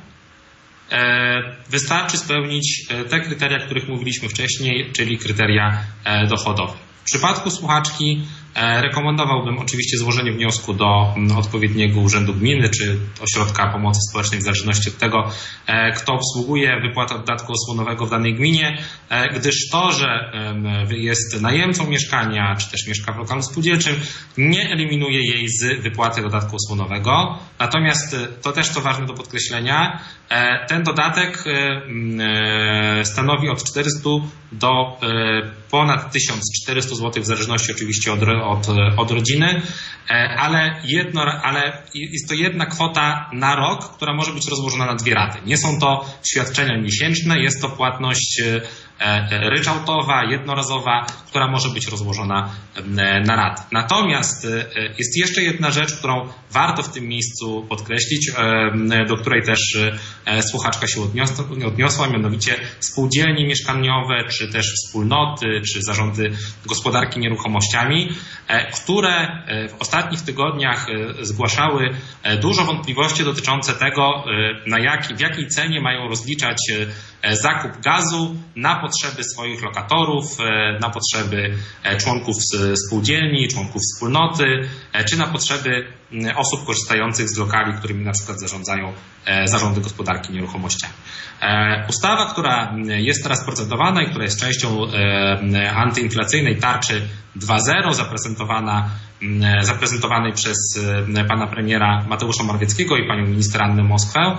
Wystarczy spełnić te kryteria, o których mówiliśmy wcześniej, czyli kryteria dochodowe. W przypadku słuchaczki rekomendowałbym oczywiście złożenie wniosku do odpowiedniego urzędu gminy czy ośrodka pomocy społecznej w zależności od tego, kto obsługuje wypłatę dodatku osłonowego w danej gminie, gdyż to, że jest najemcą mieszkania czy też mieszka w lokalu spółdzielczym, nie eliminuje jej z wypłaty dodatku osłonowego. Natomiast to też co ważne do podkreślenia, ten dodatek stanowi od 400 do ponad 1400 zł w zależności oczywiście od rodziny, ale jest to jedna kwota na rok, która może być rozłożona na 2 raty. Nie są to świadczenia miesięczne, jest to płatność ryczałtowa, jednorazowa, która może być rozłożona na raty. Natomiast jest jeszcze jedna rzecz, którą warto w tym miejscu podkreślić, do której też słuchaczka się odniosła, mianowicie spółdzielnie mieszkaniowe, czy też wspólnoty, czy zarządy gospodarki nieruchomościami, które w ostatnich tygodniach zgłaszały dużo wątpliwości dotyczące tego, w jakiej cenie mają rozliczać zakup gazu na potrzeby swoich lokatorów, na potrzeby członków spółdzielni, członków wspólnoty, czy na potrzeby osób korzystających z lokali, którymi na przykład zarządzają zarządy gospodarki nieruchomościami. Ustawa, która jest teraz procedowana i która jest częścią antyinflacyjnej tarczy 2.0 zaprezentowanej przez pana premiera Mateusza Morawieckiego i panią minister Annę Moskwę,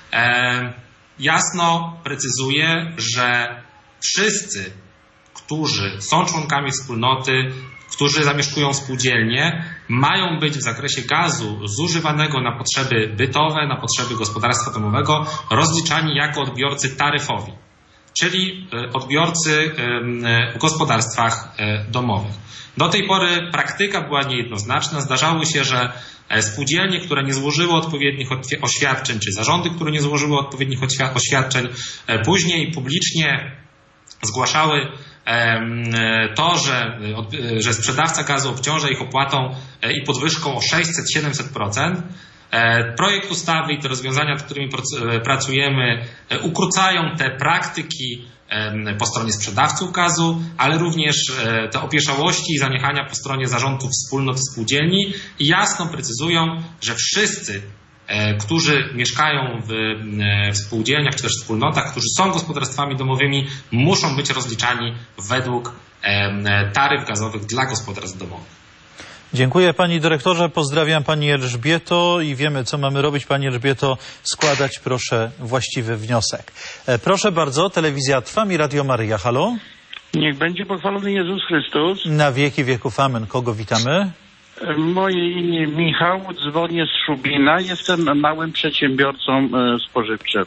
jasno precyzuje, że wszyscy, którzy są członkami wspólnoty, którzy zamieszkują spółdzielnie, mają być w zakresie gazu zużywanego na potrzeby bytowe, na potrzeby gospodarstwa domowego rozliczani jako odbiorcy taryfowi, czyli odbiorcy w gospodarstwach domowych. Do tej pory praktyka była niejednoznaczna. Zdarzało się, że spółdzielnie, które nie złożyły odpowiednich oświadczeń, czy zarządy, które nie złożyły odpowiednich oświadczeń, później publicznie zgłaszały to, że sprzedawca gazu obciąża ich opłatą i podwyżką o 600-700%. Projekt ustawy i te rozwiązania, nad którymi pracujemy, ukrócają te praktyki po stronie sprzedawców gazu, ale również te opieszałości i zaniechania po stronie zarządów wspólnot i spółdzielni i jasno precyzują, że wszyscy, którzy mieszkają w spółdzielniach czy też wspólnotach, którzy są gospodarstwami domowymi, muszą być rozliczani według taryf gazowych dla gospodarstw domowych. Dziękuję pani dyrektorze, pozdrawiam pani Elżbieto i wiemy, co mamy robić. Pani Elżbieto, składać proszę właściwy wniosek. Proszę bardzo, telewizja Trwam i Radio Maryja. Halo? Niech będzie pochwalony Jezus Chrystus. Na wieki wieków amen. Kogo witamy? Moje imię Michał, dzwonię z Szubina. Jestem małym przedsiębiorcą spożywczym.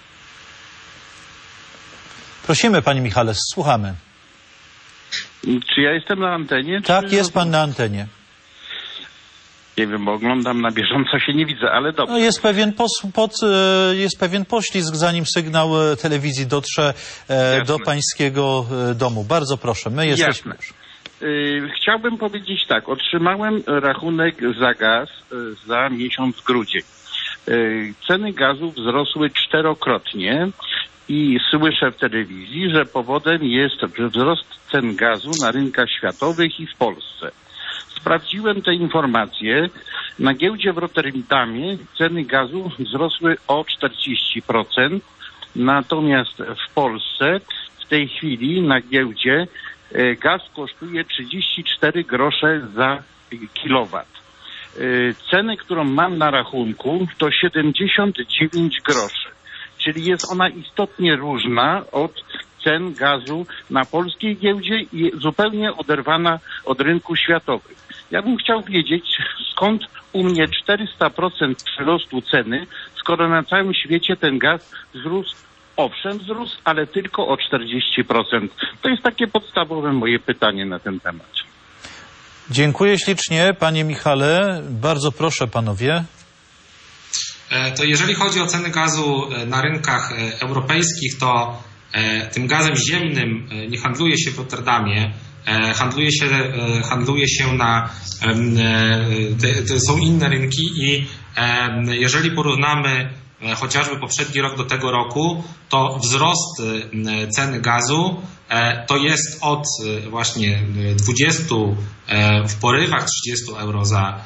Prosimy, panie Michale, słuchamy. Czy ja jestem na antenie? Tak, jest pan na antenie. Nie wiem, bo oglądam na bieżąco, się nie widzę, ale dobrze. No jest pewien poślizg, zanim sygnał telewizji dotrze do pańskiego domu. Bardzo proszę, my jesteśmy już. Chciałbym powiedzieć tak, otrzymałem rachunek za gaz za miesiąc grudzień. Ceny gazu wzrosły 4-krotnie i słyszę w telewizji, że powodem jest wzrost cen gazu na rynkach światowych i w Polsce. Sprawdziłem te informacje. Na giełdzie w Rotterdamie ceny gazu wzrosły o 40%, natomiast w Polsce w tej chwili na giełdzie gaz kosztuje 34 grosze za kW. Cenę, którą mam na rachunku, to 79 groszy, czyli jest ona istotnie różna od cen gazu na polskiej giełdzie i zupełnie oderwana od rynku światowych. Ja bym chciał wiedzieć, skąd u mnie 400% przyrostu ceny, skoro na całym świecie ten gaz wzrósł. Owszem, wzrósł, ale tylko o 40%. To jest takie podstawowe moje pytanie na ten temat. Dziękuję ślicznie, panie Michale. Bardzo proszę, panowie. To jeżeli chodzi o ceny gazu na rynkach europejskich, to tym gazem ziemnym nie handluje się w Rotterdamie, handluje się na, to są inne rynki i jeżeli porównamy chociażby poprzedni rok do tego roku, to wzrost ceny gazu to jest od właśnie 20 w porywach 30 euro za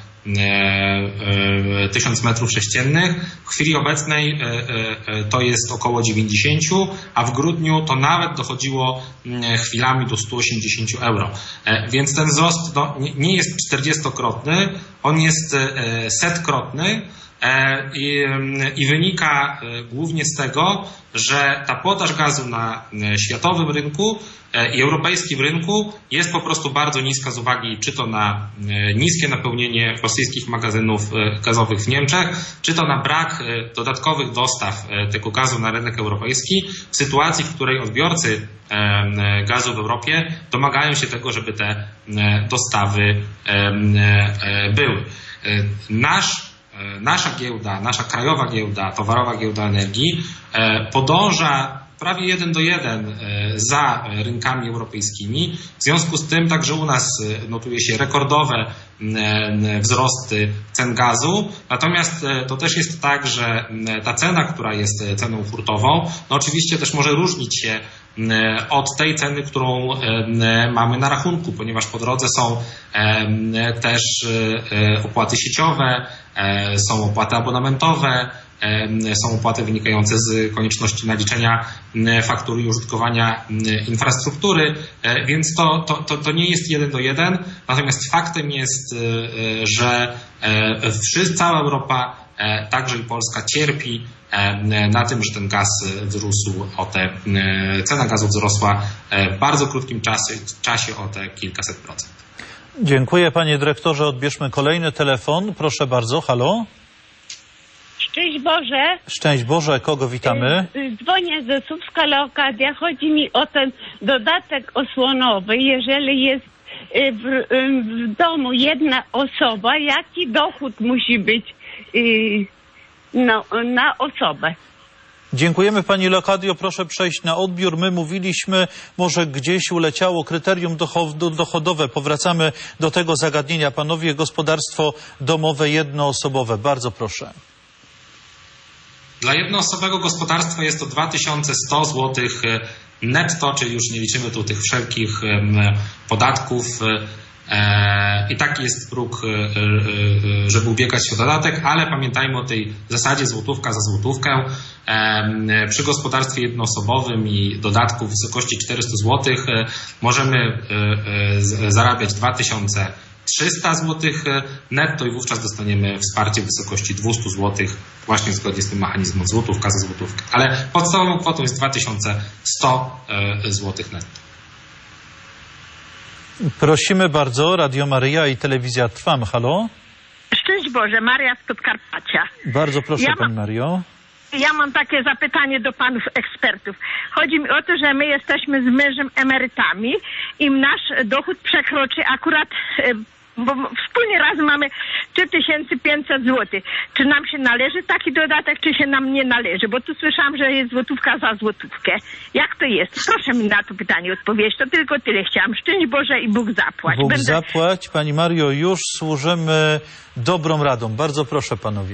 1000 metrów sześciennych. W chwili obecnej to jest około 90, a w grudniu to nawet dochodziło chwilami do 180 euro. Więc ten wzrost nie jest 40-krotny, on jest setkrotny. I wynika głównie z tego, że ta podaż gazu na światowym rynku i europejskim rynku jest po prostu bardzo niska z uwagi czy to na niskie napełnienie rosyjskich magazynów gazowych w Niemczech, czy to na brak dodatkowych dostaw tego gazu na rynek europejski w sytuacji, w której odbiorcy gazu w Europie domagają się tego, żeby te dostawy były. Nasza giełda, nasza krajowa giełda, towarowa giełda energii podąża prawie 1 do 1 za rynkami europejskimi. W związku z tym także u nas notuje się rekordowe wzrosty cen gazu. Natomiast to też jest tak, że ta cena, która jest ceną hurtową, no oczywiście też może różnić się od tej ceny, którą mamy na rachunku, ponieważ po drodze są też opłaty sieciowe, są opłaty abonamentowe, są opłaty wynikające z konieczności naliczenia faktury i użytkowania infrastruktury, więc to nie jest 1 do 1. Natomiast faktem jest, że cała Europa, także i Polska, cierpi na tym, że ten gaz wzrósł cena gazu wzrosła w bardzo krótkim czasie o te kilkaset procent. Dziękuję, panie dyrektorze. Odbierzmy kolejny telefon. Proszę bardzo, halo. Szczęść Boże. Szczęść Boże, kogo witamy? Dzwonię ze Słupska, ale okazja. Chodzi mi o ten dodatek osłonowy. Jeżeli jest w domu jedna osoba, jaki dochód musi być na osobę? Dziękujemy pani Leokadio. Proszę przejść na odbiór. My mówiliśmy, może gdzieś uleciało kryterium dochodowe. Powracamy do tego zagadnienia. Panowie, gospodarstwo domowe jednoosobowe. Bardzo proszę. Dla jednoosobowego gospodarstwa jest to 2100 zł netto, czyli już nie liczymy tu tych wszelkich podatków. I taki jest próg, żeby ubiegać się o dodatek, ale pamiętajmy o tej zasadzie złotówka za złotówkę. Przy gospodarstwie jednoosobowym i dodatku w wysokości 400 zł możemy zarabiać 2300 zł netto i wówczas dostaniemy wsparcie w wysokości 200 zł właśnie zgodnie z tym mechanizmem złotówka za złotówkę. Ale podstawową kwotą jest 2100 zł netto. Prosimy bardzo, Radio Maryja i Telewizja Trwam. Halo? Szczęść Boże, Maria z Podkarpacia. Bardzo proszę, pani Mario. Ja mam takie zapytanie do panów ekspertów. Chodzi mi o to, że my jesteśmy z mężem emerytami i nasz dochód przekroczy akurat, bo wspólnie razem mamy 3500 zł. Czy nam się należy taki dodatek, czy się nam nie należy? Bo tu słyszałam, że jest złotówka za złotówkę. Jak to jest? Proszę mi na to pytanie odpowiedzieć. To tylko tyle chciałam. Szczęść Boże i Bóg zapłać. Bóg zapłać. Pani Mario, już służymy dobrą radą. Bardzo proszę, panowie.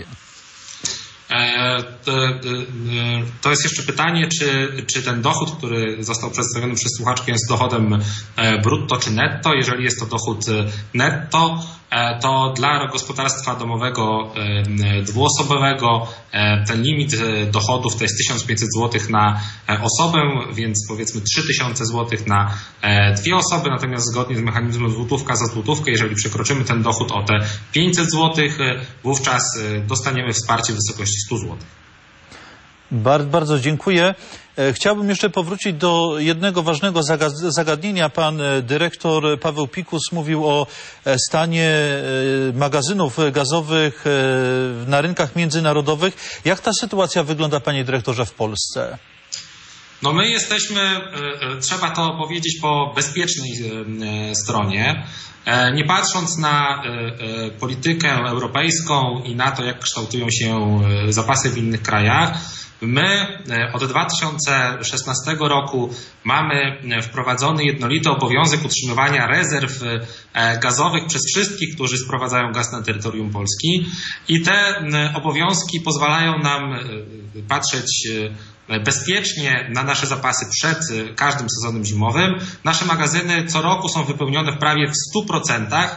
To jest jeszcze pytanie, czy ten dochód, który został przedstawiony przez słuchaczkę, jest dochodem brutto czy netto. Jeżeli jest to dochód netto, to dla gospodarstwa domowego dwuosobowego ten limit dochodów to jest 1500 zł na osobę, więc powiedzmy 3000 zł na dwie osoby, natomiast zgodnie z mechanizmem złotówka za złotówkę, jeżeli przekroczymy ten dochód o te 500 zł, wówczas dostaniemy wsparcie w wysokości 100 zł. Bardzo dziękuję. Chciałbym jeszcze powrócić do jednego ważnego zagadnienia. Pan dyrektor Paweł Pikus mówił o stanie magazynów gazowych na rynkach międzynarodowych. Jak ta sytuacja wygląda, panie dyrektorze, w Polsce? No my jesteśmy, trzeba to powiedzieć, po bezpiecznej stronie. Nie patrząc na politykę europejską i na to, jak kształtują się zapasy w innych krajach, my od 2016 roku mamy wprowadzony jednolity obowiązek utrzymywania rezerw gazowych przez wszystkich, którzy sprowadzają gaz na terytorium Polski, i te obowiązki pozwalają nam patrzeć bezpiecznie na nasze zapasy przed każdym sezonem zimowym. Nasze magazyny co roku są wypełnione w prawie w 100%.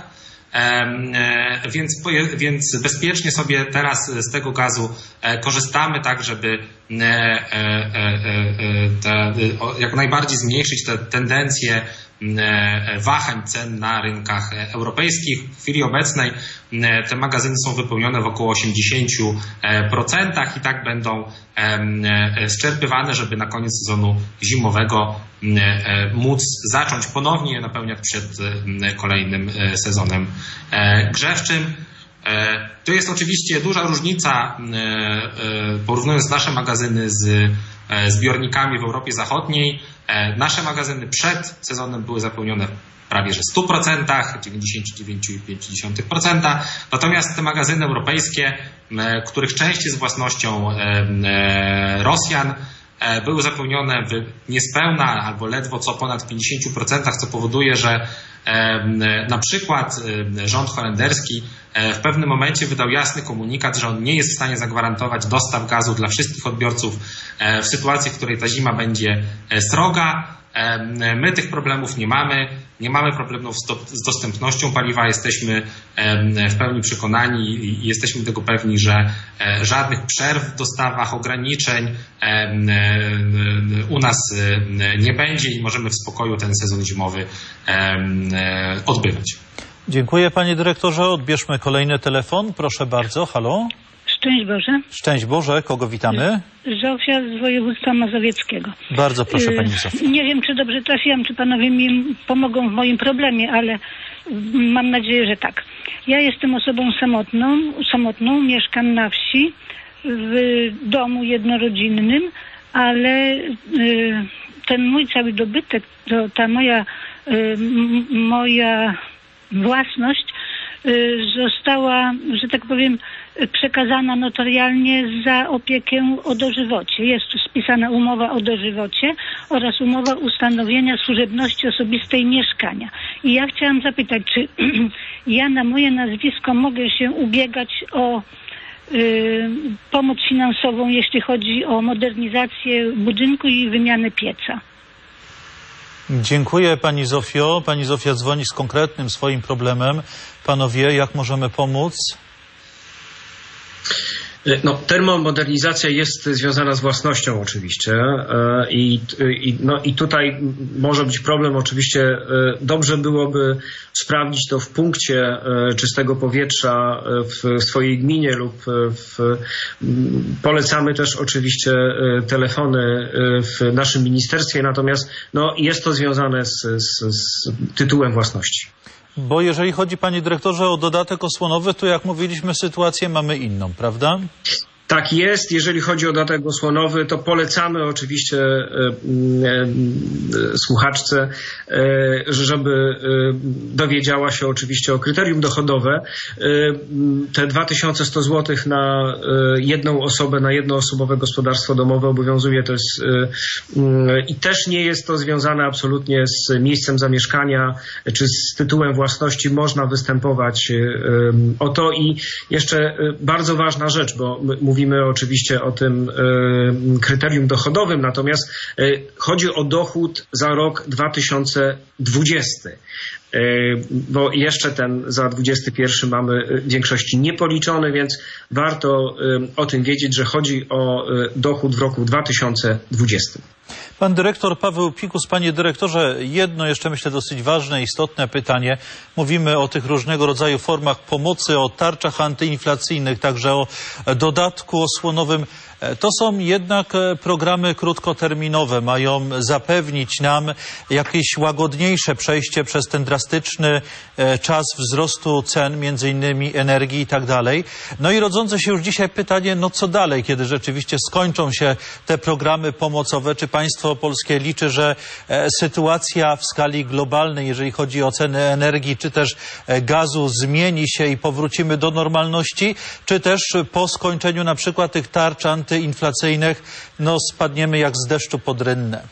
Więc bezpiecznie sobie teraz z tego gazu korzystamy, tak żeby jak najbardziej zmniejszyć te tendencje wahań cen na rynkach europejskich. W chwili obecnej te magazyny są wypełnione w około 80% i tak będą zczerpywane, żeby na koniec sezonu zimowego móc zacząć ponownie je napełniać przed kolejnym sezonem grzewczym. To jest oczywiście duża różnica, porównując nasze magazyny z zbiornikami w Europie Zachodniej. Nasze magazyny przed sezonem były zapełnione prawie że 100%, 99,5%. Natomiast te magazyny europejskie, których część jest własnością Rosjan, były zapełnione niespełna albo ledwo co ponad 50%, co powoduje, że na przykład rząd holenderski w pewnym momencie wydał jasny komunikat, że on nie jest w stanie zagwarantować dostaw gazu dla wszystkich odbiorców w sytuacji, w której ta zima będzie sroga. My tych problemów nie mamy. Nie mamy problemów z dostępnością paliwa. Jesteśmy w pełni przekonani i jesteśmy tego pewni, że żadnych przerw w dostawach, ograniczeń u nas nie będzie i możemy w spokoju ten sezon zimowy odbywać. Dziękuję, panie dyrektorze. Odbierzmy kolejny telefon. Proszę bardzo. Halo? Szczęść Boże. Szczęść Boże. Kogo witamy? Zofia z województwa mazowieckiego. Bardzo proszę, pani Zofia. Nie wiem, czy dobrze trafiłam, czy panowie mi pomogą w moim problemie, ale mam nadzieję, że tak. Ja jestem osobą samotną, mieszkam na wsi, w domu jednorodzinnym, ale ten mój cały dobytek, ta moja własność została, że tak powiem, przekazana notarialnie za opiekę o dożywocie. Jest spisana umowa o dożywocie oraz umowa ustanowienia służebności osobistej mieszkania. I ja chciałam zapytać, czy ja na moje nazwisko mogę się ubiegać o pomoc finansową, jeśli chodzi o modernizację budynku i wymianę pieca? Dziękuję pani Zofio. Pani Zofia dzwoni z konkretnym swoim problemem. Panowie, jak możemy pomóc? No, termomodernizacja jest związana z własnością oczywiście i tutaj może być problem oczywiście. Dobrze byłoby sprawdzić to w punkcie czystego powietrza w swojej gminie lub polecamy też oczywiście telefony w naszym ministerstwie, natomiast jest to związane z tytułem własności. Bo jeżeli chodzi, panie dyrektorze, o dodatek osłonowy, to jak mówiliśmy, sytuację mamy inną, prawda? Tak jest. Jeżeli chodzi o dodatek osłonowy, to polecamy oczywiście słuchaczce, żeby dowiedziała się oczywiście o kryterium dochodowe. Te 2100 zł na jedną osobę, na jednoosobowe gospodarstwo domowe obowiązuje. To jest, i też nie jest to związane absolutnie z miejscem zamieszkania czy z tytułem własności. Można występować o to. I jeszcze bardzo ważna rzecz, bo mówimy mówimy oczywiście o tym kryterium dochodowym, natomiast chodzi o dochód za rok 2020. Bo jeszcze ten za 21 mamy w większości niepoliczony, więc warto o tym wiedzieć, że chodzi o dochód w roku 2020. Pan dyrektor Paweł Pikus. Panie dyrektorze, jedno jeszcze myślę dosyć ważne, istotne pytanie. Mówimy o tych różnego rodzaju formach pomocy, o tarczach antyinflacyjnych, także o dodatku osłonowym. To są jednak programy krótkoterminowe, mają zapewnić nam jakieś łagodniejsze przejście przez ten drastyczny czas wzrostu cen, między innymi energii i tak dalej. No i rodzące się już dzisiaj pytanie, no co dalej, kiedy rzeczywiście skończą się te programy pomocowe? Czy państwo polskie liczy, że sytuacja w skali globalnej, jeżeli chodzi o ceny energii, czy też gazu, zmieni się i powrócimy do normalności? Czy też po skończeniu na przykład tych tarcz antyinflacyjnych, no spadniemy jak z deszczu pod rynnę?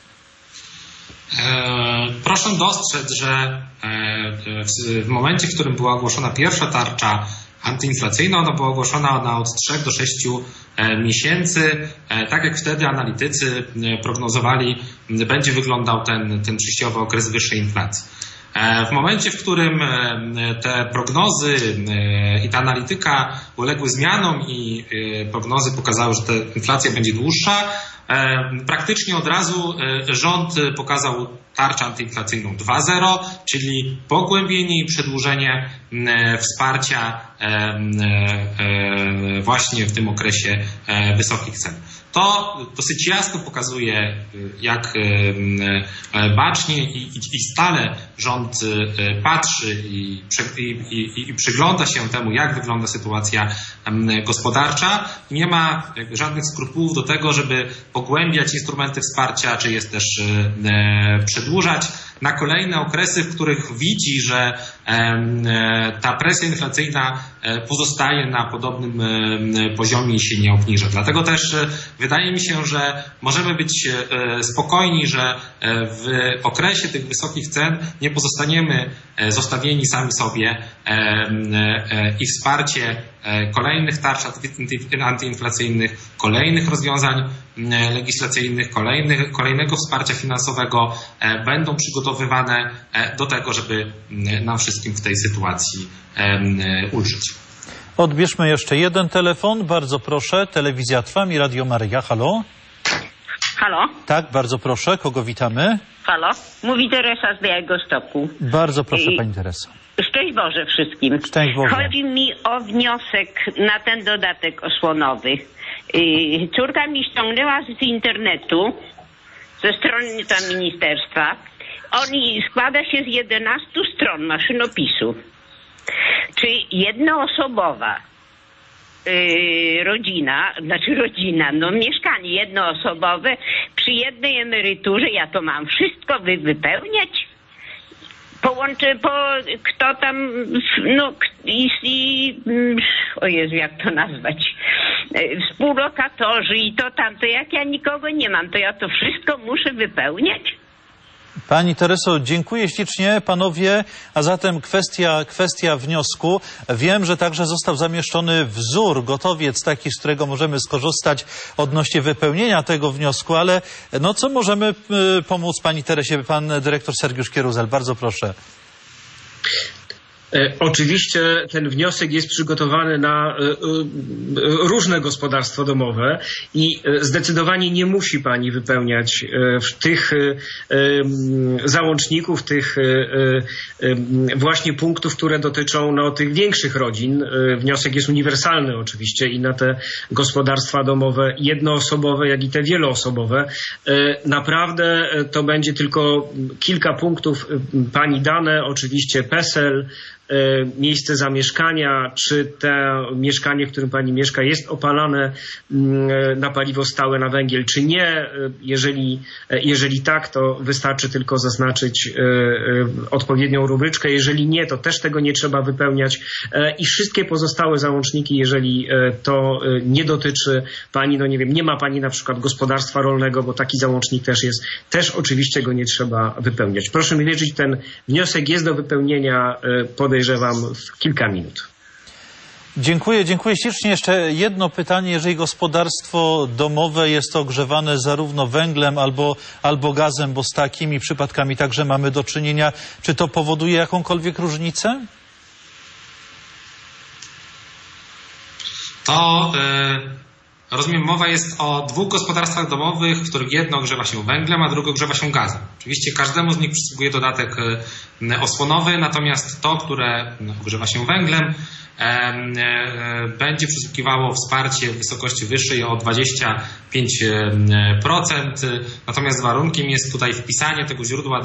Proszę dostrzec, że w momencie, w którym była ogłoszona pierwsza tarcza antyinflacyjna, ona była ogłoszona od 3 do 6 miesięcy. Tak jak wtedy analitycy prognozowali, będzie wyglądał ten przejściowy okres wyższej inflacji. W momencie, w którym te prognozy i ta analityka uległy zmianom i prognozy pokazały, że ta inflacja będzie dłuższa, praktycznie od razu rząd pokazał tarczę antyinflacyjną 2.0, czyli pogłębienie i przedłużenie wsparcia właśnie w tym okresie wysokich cen. To dosyć jasno pokazuje, jak bacznie i stale rząd patrzy i przygląda się temu, jak wygląda sytuacja gospodarcza. Nie ma żadnych skrupułów do tego, żeby pogłębiać instrumenty wsparcia, czy jest też przedłużać na kolejne okresy, w których widzi, że ta presja inflacyjna pozostaje na podobnym poziomie i się nie obniża. Dlatego też wydaje mi się, że możemy być spokojni, że w okresie tych wysokich cen nie pozostaniemy zostawieni sami sobie i wsparcie kolejnych tarcz antyinflacyjnych, kolejnych rozwiązań legislacyjnych, kolejnego wsparcia finansowego będą przygotowywane do tego, żeby nam wszystkim w tej sytuacji ulżyć. Odbierzmy jeszcze jeden telefon. Bardzo proszę. Telewizja Trwam i Radio Maryja. Halo? Halo? Tak, bardzo proszę. Kogo witamy? Halo? Mówi Teresa z Białegostoku. Bardzo proszę, pani Tereso. Szczęść Boże wszystkim. Szczęść Boże. Chodzi mi o wniosek na ten dodatek osłonowy. Córka mi ściągnęła z internetu, ze strony tam ministerstwa. On składa się z 11 stron maszynopisu. Czy jednoosobowa mieszkanie jednoosobowe przy jednej emeryturze, ja to mam wszystko wypełniać? Kto tam, o Jezu, jak to nazwać, współlokatorzy i to tamto, jak ja nikogo nie mam, to ja to wszystko muszę wypełniać? Pani Tereso, dziękuję ślicznie panowie, a zatem kwestia wniosku. Wiem, że także został zamieszczony wzór, gotowiec taki, z którego możemy skorzystać odnośnie wypełnienia tego wniosku, ale no co możemy pomóc pani Teresie? Pan dyrektor Sergiusz Kieruzel, bardzo proszę. Oczywiście ten wniosek jest przygotowany na różne gospodarstwa domowe i zdecydowanie nie musi pani wypełniać tych załączników, tych właśnie punktów, które dotyczą tych większych rodzin. Wniosek jest uniwersalny oczywiście i na te gospodarstwa domowe jednoosobowe, jak i te wieloosobowe. Naprawdę to będzie tylko kilka punktów pani dane, oczywiście PESEL, miejsce zamieszkania, czy to mieszkanie, w którym pani mieszka, jest opalane na paliwo stałe, na węgiel, czy nie. Jeżeli tak, to wystarczy tylko zaznaczyć odpowiednią rubryczkę. Jeżeli nie, to też tego nie trzeba wypełniać. I wszystkie pozostałe załączniki, jeżeli to nie dotyczy pani, nie ma pani na przykład gospodarstwa rolnego, bo taki załącznik też jest, też oczywiście go nie trzeba wypełniać. Proszę mi wierzyć, ten wniosek jest do wypełnienia, podejrzewam, w kilka minut. Dziękuję ślicznie. Jeszcze jedno pytanie. Jeżeli gospodarstwo domowe jest ogrzewane zarówno węglem albo gazem, bo z takimi przypadkami także mamy do czynienia, czy to powoduje jakąkolwiek różnicę? To rozumiem, mowa jest o dwóch gospodarstwach domowych, w których jedno ogrzewa się węglem, a drugie ogrzewa się gazem. Oczywiście każdemu z nich przysługuje dodatek osłonowy, natomiast to, które ogrzewa się węglem, będzie przysługiwało wsparcie w wysokości wyższej o 25%. Natomiast warunkiem jest tutaj wpisanie tego źródła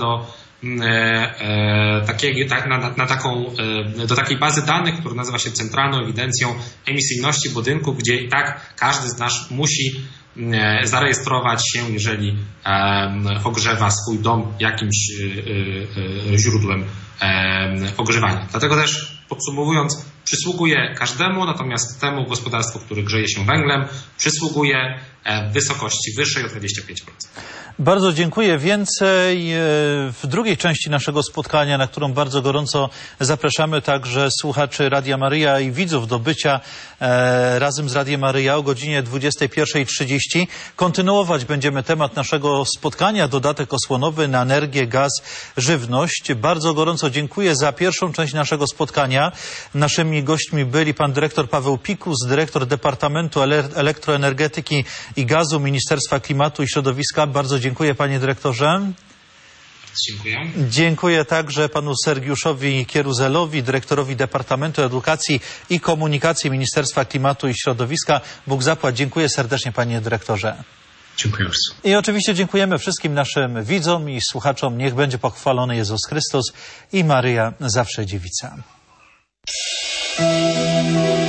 do takiej bazy danych, która nazywa się Centralną Ewidencją Emisyjności Budynków, gdzie i tak każdy z nas musi zarejestrować się, jeżeli ogrzewa swój dom jakimś źródłem ogrzewania. Dlatego też, podsumowując, przysługuje każdemu, natomiast temu gospodarstwu, które grzeje się węglem, przysługuje w wysokości wyższej o 25%. Bardzo dziękuję. Więcej w drugiej części naszego spotkania, na którą bardzo gorąco zapraszamy także słuchaczy Radia Maryja i widzów do bycia razem z Radiem Maryja o godzinie 21:30. Kontynuować będziemy temat naszego spotkania, dodatek osłonowy na energię, gaz, żywność. Bardzo gorąco dziękuję za pierwszą część naszego spotkania. Naszymi gośćmi byli pan dyrektor Paweł Pikus, dyrektor Departamentu Elektroenergetyki i Gazu Ministerstwa Klimatu i Środowiska. Bardzo dziękuję, panie dyrektorze. Dziękuję. Dziękuję także panu Sergiuszowi Kieruzelowi, dyrektorowi Departamentu Edukacji i Komunikacji Ministerstwa Klimatu i Środowiska. Bóg zapłać. Dziękuję serdecznie, panie dyrektorze. Dziękuję bardzo. I oczywiście dziękujemy wszystkim naszym widzom i słuchaczom. Niech będzie pochwalony Jezus Chrystus i Maryja zawsze dziewica.